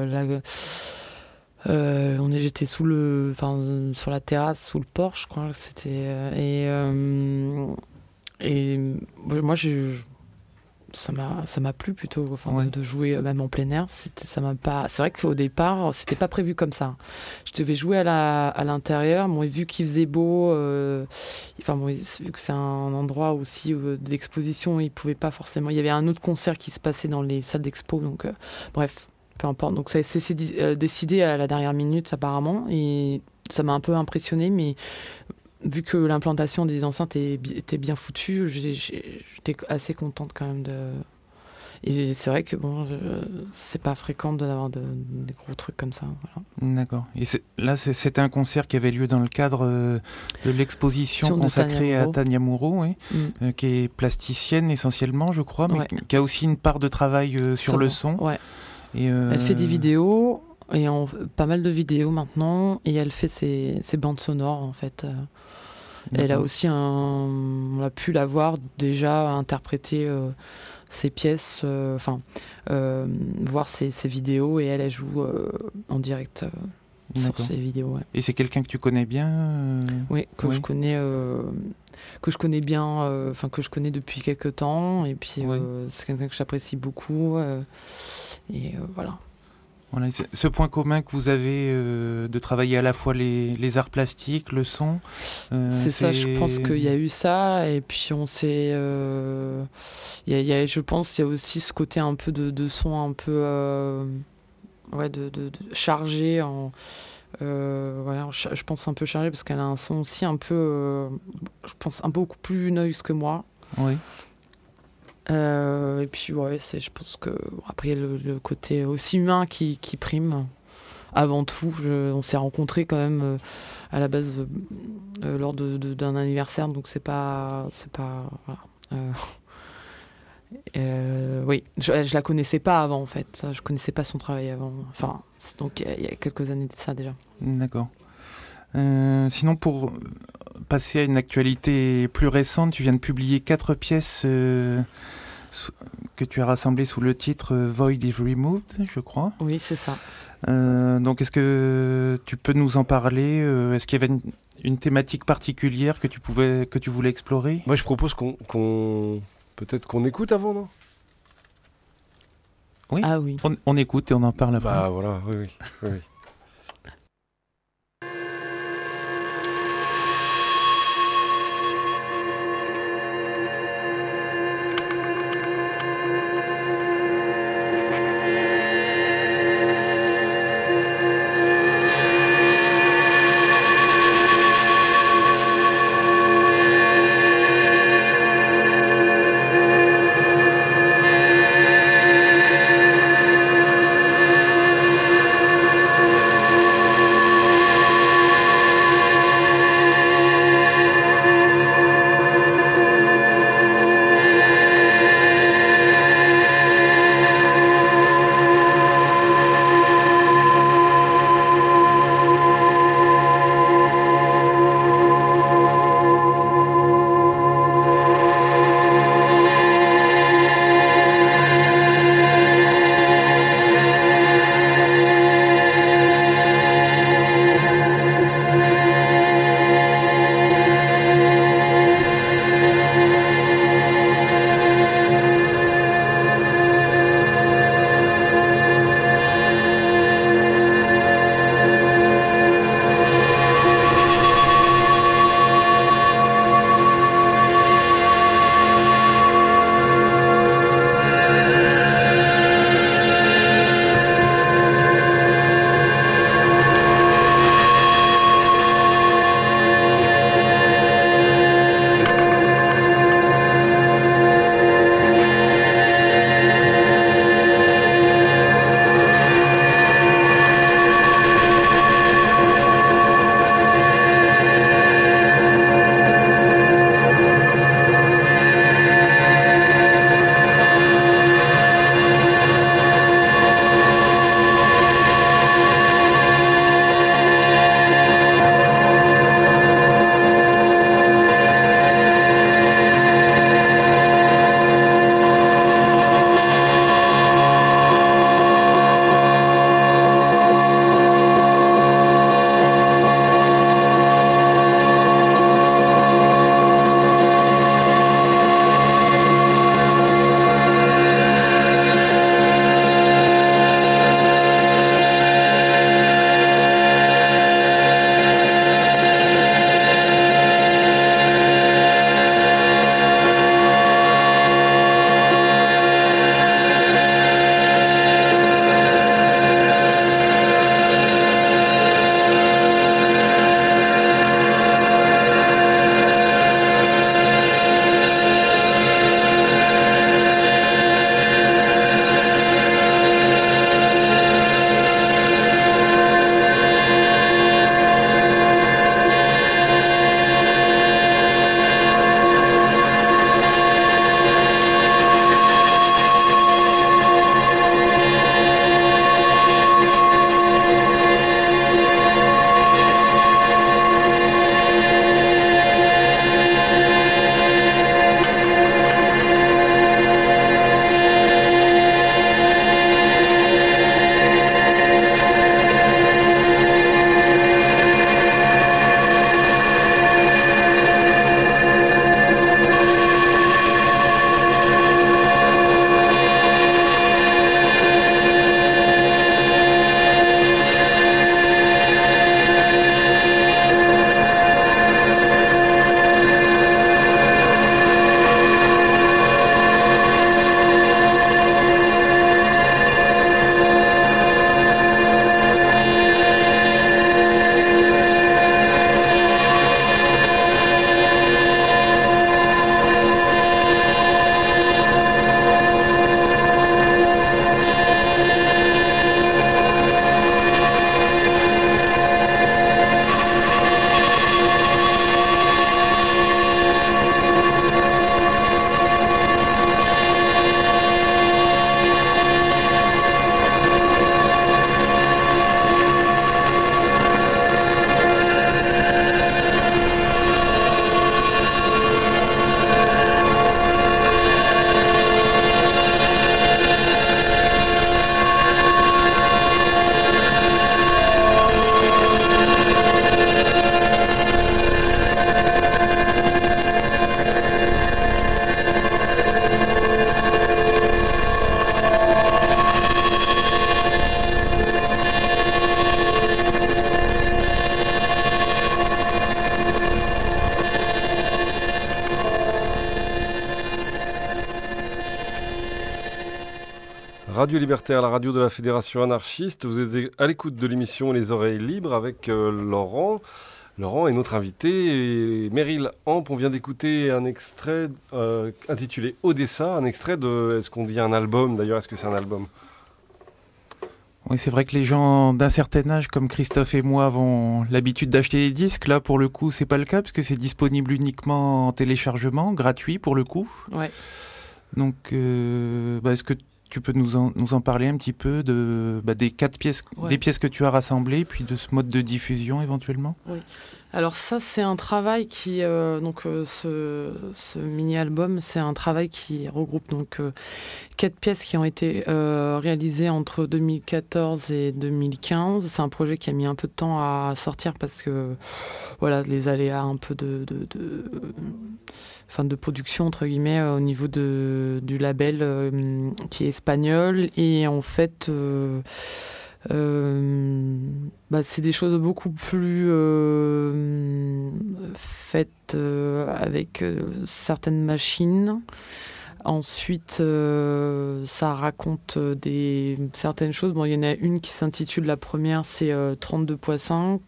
J'étais sur la terrasse, sous le porche, je crois que c'était. Et moi, ça m'a plu plutôt, de jouer même en plein air. Ça m'a pas. C'est vrai qu'au départ, c'était pas prévu comme ça. Je devais jouer à l'intérieur. Bon, vu qu'il faisait beau, vu que c'est un endroit aussi d'exposition, il pouvait pas forcément. Il y avait un autre concert qui se passait dans les salles d'expo, donc bref, peu importe. Donc ça s'est décidé à la dernière minute apparemment, et ça m'a un peu impressionné, mais vu que l'implantation des enceintes était bien foutue, j'étais assez contente quand même Et c'est vrai que bon, c'est pas fréquent d'avoir des gros trucs comme ça. Voilà. D'accord. Et c'était un concert qui avait lieu dans le cadre de l'exposition consacrée à Tania Moreau, oui, qui est plasticienne essentiellement, je crois, mais qui a aussi une part de travail sur le son. Ouais. Et Elle fait des vidéos, et pas mal de vidéos maintenant, et elle fait ses bandes sonores, en fait. Elle a aussi on a pu la voir déjà interpréter ses pièces, voir ses vidéos, et elle joue en direct sur ses vidéos. Ouais. Et c'est quelqu'un que tu connais bien Oui, je connais bien, que je connais depuis quelques temps, et puis c'est quelqu'un que j'apprécie beaucoup, et voilà. Voilà, ce point commun que vous avez de travailler à la fois les arts plastiques, le son. C'est ça, je pense qu'il y a eu ça, et puis on s'est. Je pense qu'il y a aussi ce côté un peu de son un peu. De chargé. Je pense un peu chargé, parce qu'elle a un son aussi un peu. Je pense un peu beaucoup plus noise que moi. Oui. Et puis je pense que après il y a le côté aussi humain qui prime avant tout. On s'est rencontrés quand même à la base lors d'un anniversaire, donc c'est pas voilà. Oui, je la connaissais pas avant, en fait. Je connaissais pas son travail avant. Enfin, donc il y a quelques années de ça déjà. D'accord. Sinon, pour passer à une actualité plus récente, tu viens de publier 4 pièces que tu as rassemblées sous le titre Void is Removed, je crois. Oui, c'est ça. Donc, est-ce que tu peux nous en parler Est-ce qu'il y avait une thématique particulière que tu voulais explorer? Moi, je propose peut-être qu'on écoute avant, non? Oui. Ah oui. On écoute et on en parle après. Bah voilà, oui. Radio Libertaire, la radio de la Fédération anarchiste. Vous êtes à l'écoute de l'émission Les Oreilles Libres avec Laurent. Laurent est notre invité. Et Meryl Hamp, on vient d'écouter un extrait intitulé Odessa, un extrait de... Est-ce qu'on dit un album d'ailleurs? Est-ce que c'est un album? Oui, c'est vrai que les gens d'un certain âge, comme Christophe et moi, avont l'habitude d'acheter des disques. Là, pour le coup, c'est pas le cas, parce que c'est disponible uniquement en téléchargement, gratuit pour le coup. Ouais. Donc, est-ce que tu peux nous en parler un petit peu des 4 pièces, des pièces que tu as rassemblées, puis de ce mode de diffusion éventuellement? Oui. Alors ça, c'est un travail qui, ce mini-album, c'est un travail qui regroupe 4 pièces qui ont été réalisées entre 2014 et 2015. C'est un projet qui a mis un peu de temps à sortir parce que voilà, les aléas un peu de production entre guillemets au niveau du label qui est espagnol, et en fait c'est des choses beaucoup plus faites avec certaines machines. Ensuite, ça raconte certaines choses. Bon, il y en a une qui s'intitule, la première, c'est 32.5.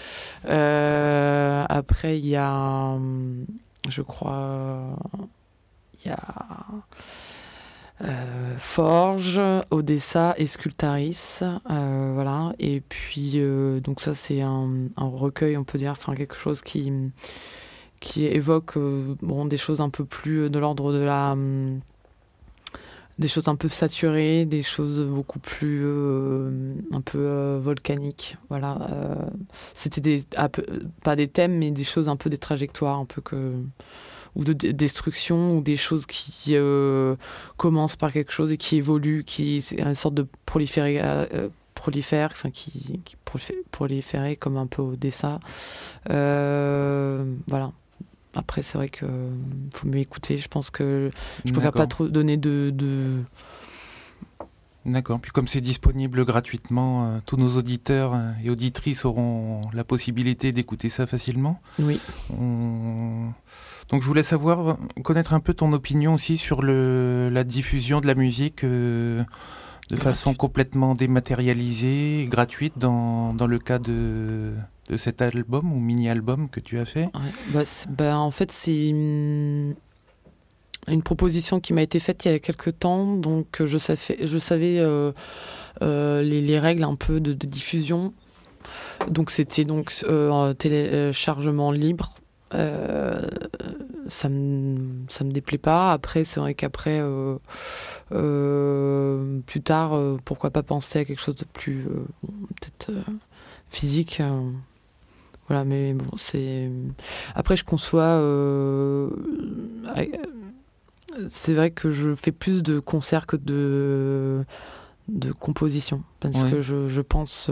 Après, il y a, je crois, il y a Forge, Odessa et Scultaris, voilà. Et puis donc ça, c'est un recueil, on peut dire, enfin quelque chose qui évoque des choses un peu plus de l'ordre de des choses un peu saturées, des choses beaucoup plus un peu volcaniques, voilà. C'était pas des thèmes, mais des choses un peu, des trajectoires un peu ou de destruction, ou des choses qui commencent par quelque chose et qui évoluent, qui c'est une sorte de proliférer, comme un peu Odessa. Voilà. Après, c'est vrai que faut mieux écouter. Je pense que je préfère pas trop donner de... D'accord. Puis comme c'est disponible gratuitement, tous nos auditeurs et auditrices auront la possibilité d'écouter ça facilement. Oui. Donc je voulais connaître un peu ton opinion aussi sur la diffusion de la musique de façon complètement dématérialisée, gratuite, dans le cas de cet album ou mini-album que tu as fait. Ouais. En fait, c'est une proposition qui m'a été faite il y a quelques temps, donc je savais les règles un peu de diffusion. Donc c'était un téléchargement libre. Ça me déplaît pas. Après, c'est vrai qu'après plus tard, pourquoi pas penser à quelque chose de plus peut-être physique. Voilà, mais bon, c'est... Après, je conçois... c'est vrai que je fais plus de concerts que de composition, parce que je pense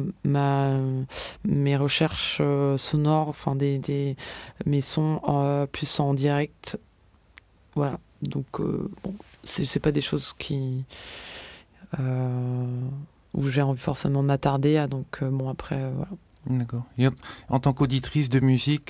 mes recherches sonores, enfin mes sons plus en direct, voilà. Donc c'est pas des choses où j'ai envie forcément de m'attarder, donc après voilà. D'accord. Et en tant qu'auditrice de musique,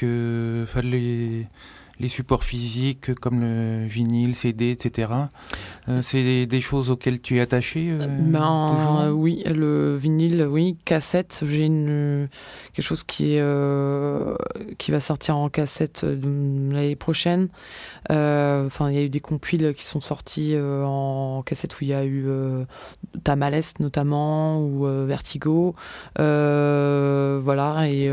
les supports physiques comme le vinyle, CD, etc. C'est des choses auxquelles tu es attaché toujours? Oui, le vinyle, oui. Cassette, j'ai quelque chose qui va sortir en cassette l'année prochaine. Il y a eu des compiles qui sont sortis en cassette où il y a eu Tamales notamment, ou Vertigo. Voilà, et...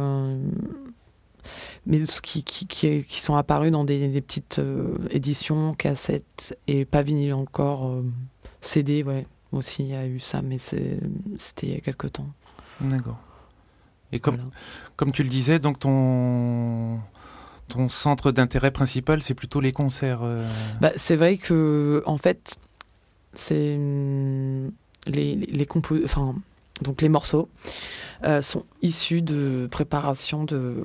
mais qui sont apparus dans des petites éditions, cassettes, et pas vinyle encore, CD, ouais, aussi il y a eu ça, mais c'était il y a quelques temps. D'accord. Et comme tu le disais, donc ton centre d'intérêt principal, c'est plutôt les concerts. C'est vrai que, en fait, c'est donc les morceaux sont issus de préparation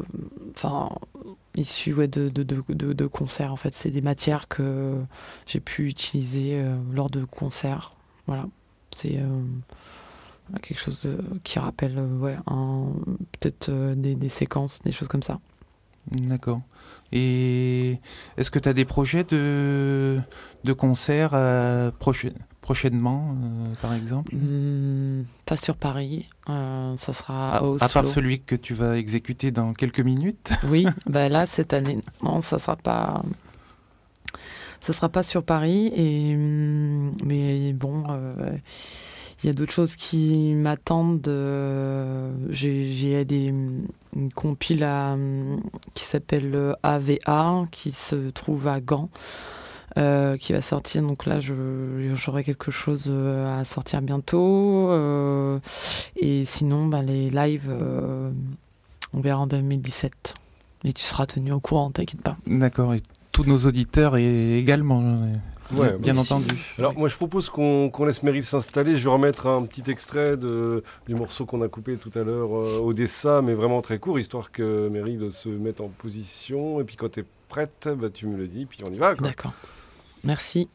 issus de concerts. En fait, c'est des matières que j'ai pu utiliser lors de concerts. Voilà, c'est quelque chose qui rappelle peut-être des séquences, des choses comme ça. D'accord. Et est-ce que tu as des projets de concerts prochainement, par exemple? Pas sur Paris, ça sera à Oslo. À part celui que tu vas exécuter dans quelques minutes? Oui, bah là, cette année, non, ça sera pas sur Paris, mais bon, il y a d'autres choses qui m'attendent. J'ai une compile qui s'appelle AVA, qui se trouve à Gand, qui va sortir. Donc là, j'aurai quelque chose à sortir bientôt. Et sinon, les lives, on verra en 2017. Et tu seras tenu au courant, t'inquiète pas. D'accord, et tous nos auditeurs également, bien entendu. Alors moi je propose qu'on laisse Meryl s'installer. Je vais remettre un petit extrait du morceau qu'on a coupé tout à l'heure, Odessa, mais vraiment très court, histoire que Meryl se mette en position. Et puis quand tu es prête, tu me le dis, puis on y va, quoi. D'accord, merci.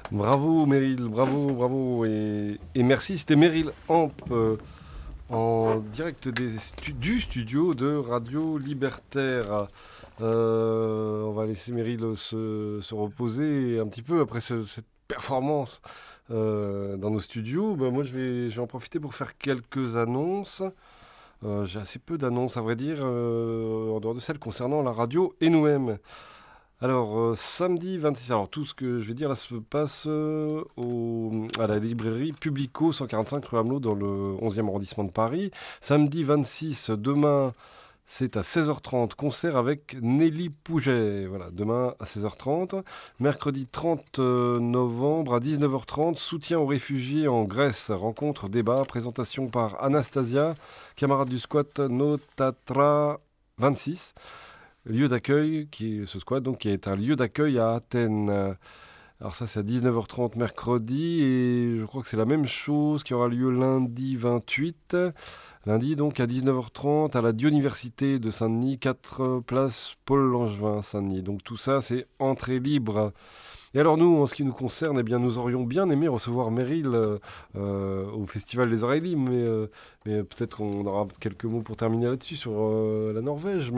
Bravo Meryl, bravo et merci. C'était Meryl Amp en direct du studio de Radio Libertaire. On va laisser Meryl se reposer un petit peu après cette performance dans nos studios. Moi je vais en profiter pour faire quelques annonces. J'ai assez peu d'annonces à vrai dire, en dehors de celles concernant la radio et nous-mêmes. Alors, samedi 26, alors tout ce que je vais dire là se passe à la librairie Publico 145 rue Hamelot dans le 11e arrondissement de Paris. Samedi 26, demain, c'est à 16h30, concert avec Nelly Pouget. Voilà, demain à 16h30. Mercredi 30 novembre à 19h30, soutien aux réfugiés en Grèce. Rencontre, débat, présentation par Anastasia, camarade du squat Notatra 26. Lieu d'accueil, ce squat, donc, qui est un lieu d'accueil à Athènes. Alors ça, c'est à 19h30 mercredi, et je crois que c'est la même chose qui aura lieu lundi 28. Lundi, donc, à 19h30, à la Dioniversité de Saint-Denis, 4 place Paul Langevin, Saint-Denis. Donc tout ça, c'est entrée libre. Et alors nous, en ce qui nous concerne, eh bien, nous aurions bien aimé recevoir Meryl au Festival des Oreilles Libres, mais peut-être qu'on aura quelques mots pour terminer là-dessus sur la Norvège,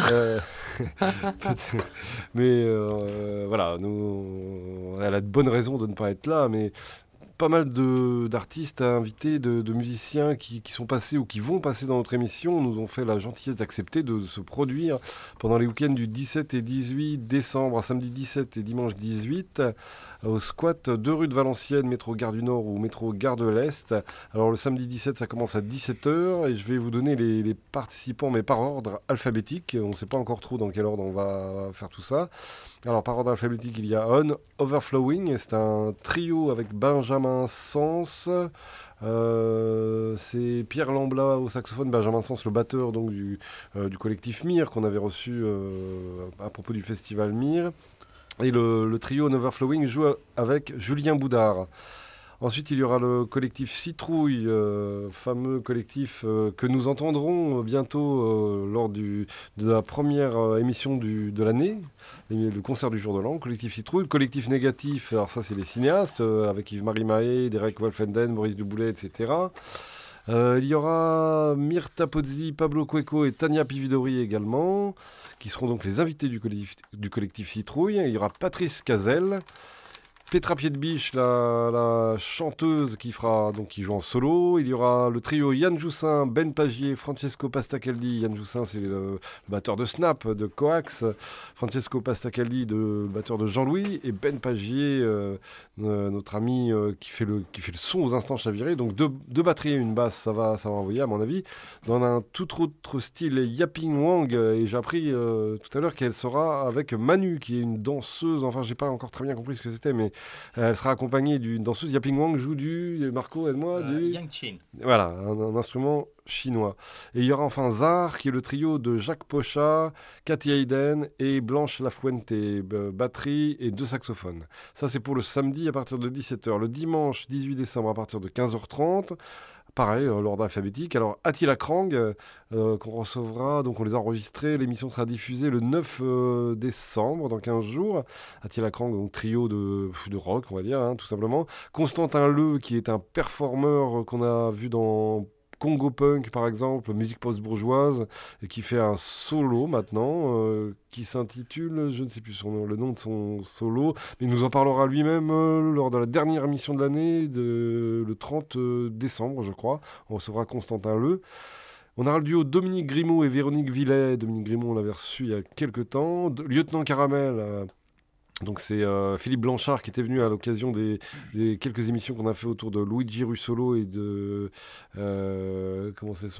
voilà, nous, elle a de bonnes raisons de ne pas être là, mais pas mal d'artistes invités, de musiciens qui sont passés ou qui vont passer dans notre émission nous ont fait la gentillesse d'accepter de se produire pendant les week-ends du 17 et 18 décembre, samedi 17 et dimanche 18, au squat 2 rue de Valenciennes, métro Gare du Nord ou métro Gare de l'Est. Alors le samedi 17, ça commence à 17h et je vais vous donner les participants, mais par ordre alphabétique. On ne sait pas encore trop dans quel ordre on va faire tout ça. Alors par ordre alphabétique, il y a On Overflowing, c'est un trio avec Benjamin Sens, c'est Pierre Lambla au saxophone, Benjamin Sens le batteur donc du collectif Mire qu'on avait reçu à propos du festival Mire, et le trio On Overflowing joue avec Julien Boudard. Ensuite, il y aura le collectif Citrouille, fameux collectif que nous entendrons bientôt lors de la première émission de l'année, le concert du jour de l'an. Collectif Citrouille, le collectif Négatif, alors ça c'est les cinéastes, avec Yves-Marie Mahé, Derek Wolfenden, Maurice Duboulet, etc. Il y aura Myrta Pozzi, Pablo Cueco et Tania Pividori également, qui seront donc les invités du collectif Citrouille. Il y aura Patrice Cazel, Petra Piedbiche, la chanteuse qui joue en solo. Il y aura le trio Yann Joussin, Ben Pagier, Francesco Pastacaldi. Yann Joussin, c'est le batteur de Snap, de Coax. Francesco Pastacaldi, le batteur de Jean-Louis. Et Ben Pagier, notre ami qui fait le son aux instants chavirés. Donc deux batteries et une basse, ça va envoyer à mon avis. Dans un tout autre style, Yaping Wang. Et j'ai appris tout à l'heure qu'elle sera avec Manu, qui est une danseuse. Enfin, j'ai pas encore très bien compris ce que c'était, mais elle sera accompagnée d'une danseuse. Yaping Wang joue Marco, aide-moi, du Yangqin. Voilà, un instrument chinois. Et il y aura enfin Zar, qui est le trio de Jacques Pochat, Cathy Hayden et Blanche Lafuente, batterie et 2 saxophones. Ça, c'est pour le samedi à partir de 17h. Le dimanche 18 décembre à partir de 15h30. Pareil, l'ordre alphabétique. Alors, Attila Krang, qu'on recevra, donc on les a enregistrés. L'émission sera diffusée le 9 décembre, dans 15 jours. Attila Krang, donc trio de rock, on va dire, tout simplement. Constantin Leu, qui est un performeur qu'on a vu dans Congo Punk, par exemple, musique post-bourgeoise, et qui fait un solo maintenant, qui s'intitule, je ne sais plus le nom de son solo, mais il nous en parlera lui-même lors de la dernière émission de l'année, le 30 décembre, je crois. On recevra Constantin Leu. On aura le duo Dominique Grimaud et Véronique Villet. Dominique Grimaud, on l'avait reçu il y a quelques temps. Lieutenant Caramel, donc c'est Philippe Blanchard qui était venu à l'occasion des quelques émissions qu'on a fait autour de Luigi Russolo et de comment c'est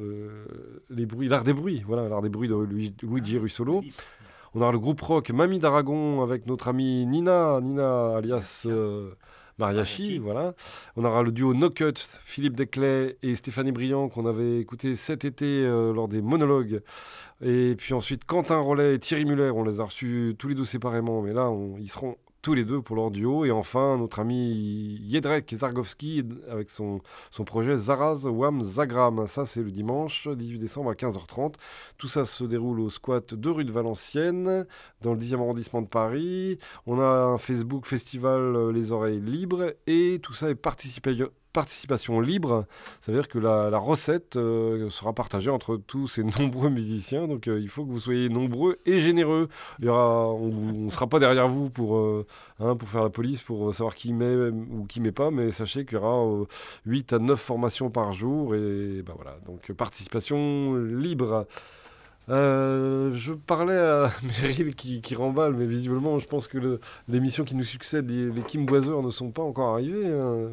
l'art des bruits, voilà, l'art des bruits de Luigi Russolo. On aura le groupe rock Mamie d'Aragon avec notre amie Nina alias Mariachi, voilà. On aura le duo No Cut, Philippe Desclés et Stéphanie Briand qu'on avait écouté cet été lors des monologues. Et puis ensuite Quentin Rollet et Thierry Muller, on les a reçus tous les deux séparément, mais là ils seront tous les deux pour leur duo. Et enfin, notre ami Jedrzej Zargowski avec son projet Zaraz Wam Zagram. Ça, c'est le dimanche 18 décembre à 15h30. Tout ça se déroule au squat 2 rue de Valenciennes, dans le 10e arrondissement de Paris. On a un Facebook Festival Les Oreilles Libres et tout ça est participation libre. Ça veut dire que la recette sera partagée entre tous ces nombreux musiciens. Donc il faut que vous soyez nombreux et généreux. On ne sera pas derrière vous pour faire la police, pour savoir qui met ou qui met pas, mais sachez qu'il y aura 8 à 9 formations par jour. Et ben voilà, donc participation libre. Je parlais à Meryl qui remballe, mais visiblement, je pense que l'émission qui nous succède, les Kim Boiseur ne sont pas encore arrivés.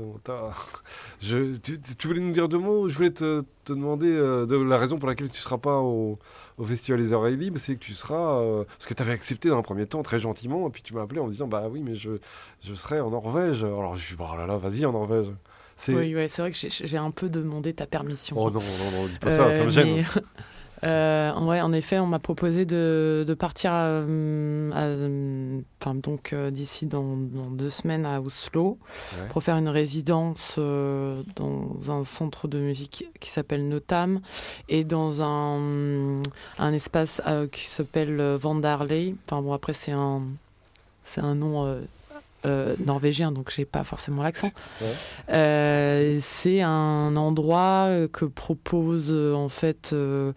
Tu voulais nous dire 2 mots? Je voulais te demander de la raison pour laquelle tu ne seras pas au Festival Les Oreilles Libres, c'est que tu seras... parce que tu avais accepté dans un premier temps, très gentiment, et puis tu m'as appelé en me disant, bah oui, mais je serai en Norvège. Alors je suis dit, oh là là, vas-y en Norvège. Oui, c'est vrai que j'ai un peu demandé ta permission. Oh non, dis pas ça, ça me gêne. Ouais, en effet, on m'a proposé de partir d'ici dans 2 semaines à Oslo pour faire une résidence dans un centre de musique qui s'appelle Notam et dans un espace qui s'appelle Vandarley. Enfin bon, après c'est un nom norvégien, donc j'ai pas forcément l'accent. C'est un endroit que propose en fait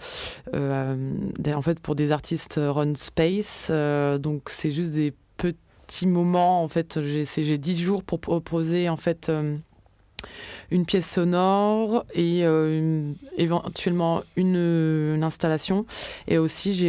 pour des artistes Run Space. Donc c'est juste des petits moments. En fait, j'ai 10 jours pour proposer en fait une pièce sonore et éventuellement une installation. Et aussi, j'ai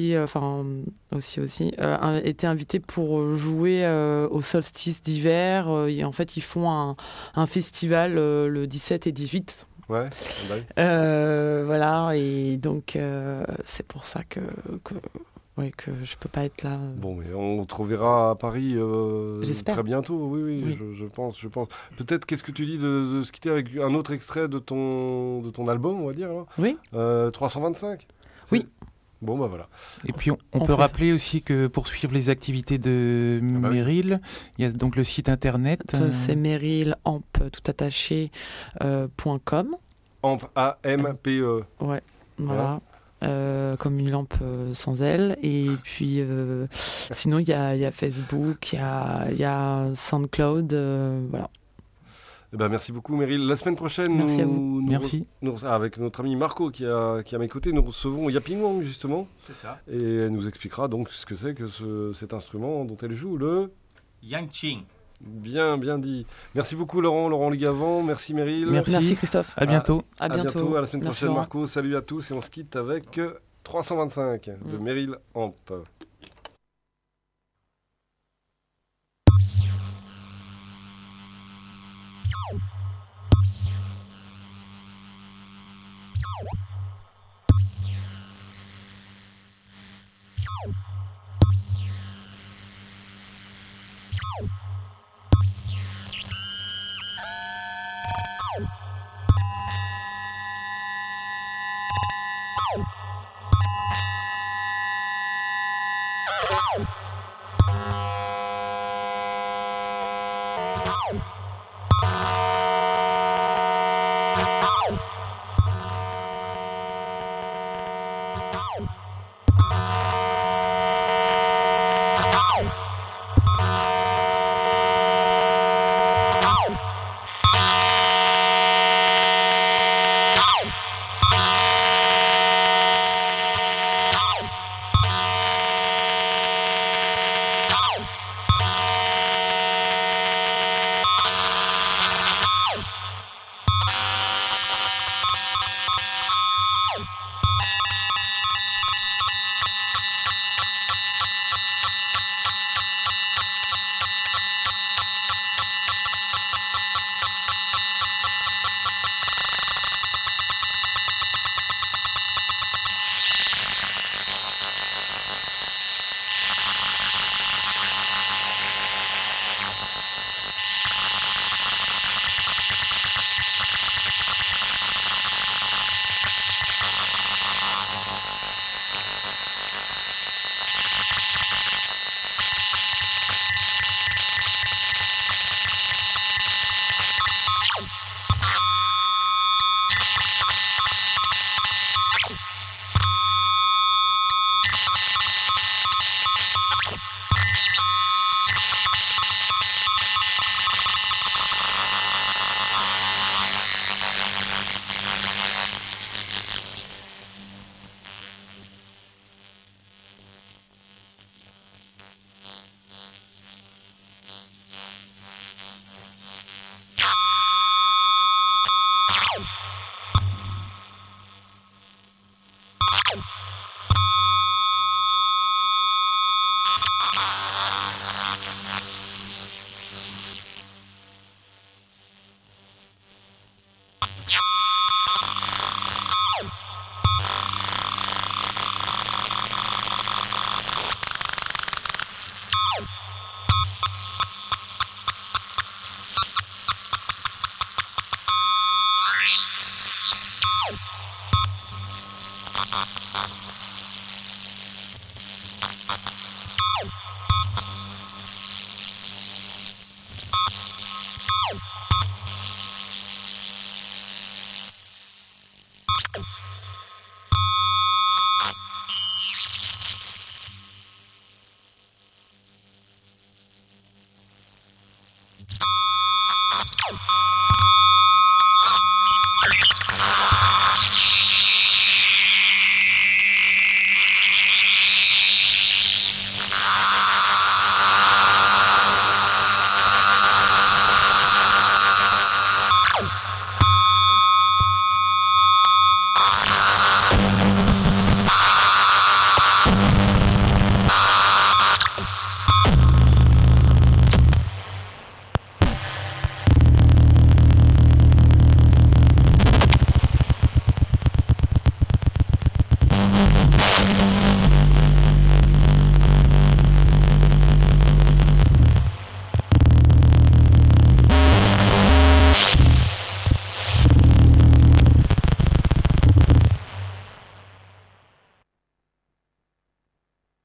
été invitée pour jouer au solstice d'hiver. Et en fait, ils font un festival le 17 et 18. Ouais, voilà, et donc c'est pour ça que je peux pas être là. Bon, mais on te reverra à Paris très bientôt. Oui. Je pense. Peut-être, qu'est-ce que tu dis de se quitter avec un autre extrait de ton album, on va dire là. Oui. 325. Oui. Bon, bah voilà. Et puis on peut rappeler aussi que pour suivre les activités de Meryl, il y a donc le site internet. C'est merylamp tout attaché .com. Amp, A-M-P-E. Ouais, voilà. Comme une lampe sans aile. Et puis sinon il y a Facebook, il y a SoundCloud, voilà. Merci beaucoup Meryl. La semaine prochaine, merci à vous. Merci. Avec notre ami Marco qui est à mes côtés, nous recevons Yaping Wang justement. C'est ça. Et elle nous expliquera donc ce que c'est que cet instrument dont elle joue, le Yangqing. Bien dit. Merci beaucoup Laurent Ligavant, merci Meryl. Merci Christophe. À bientôt. À bientôt, à la semaine prochaine Laurent. Marco. Salut à tous et on se quitte avec 325 de Meryl Amp. You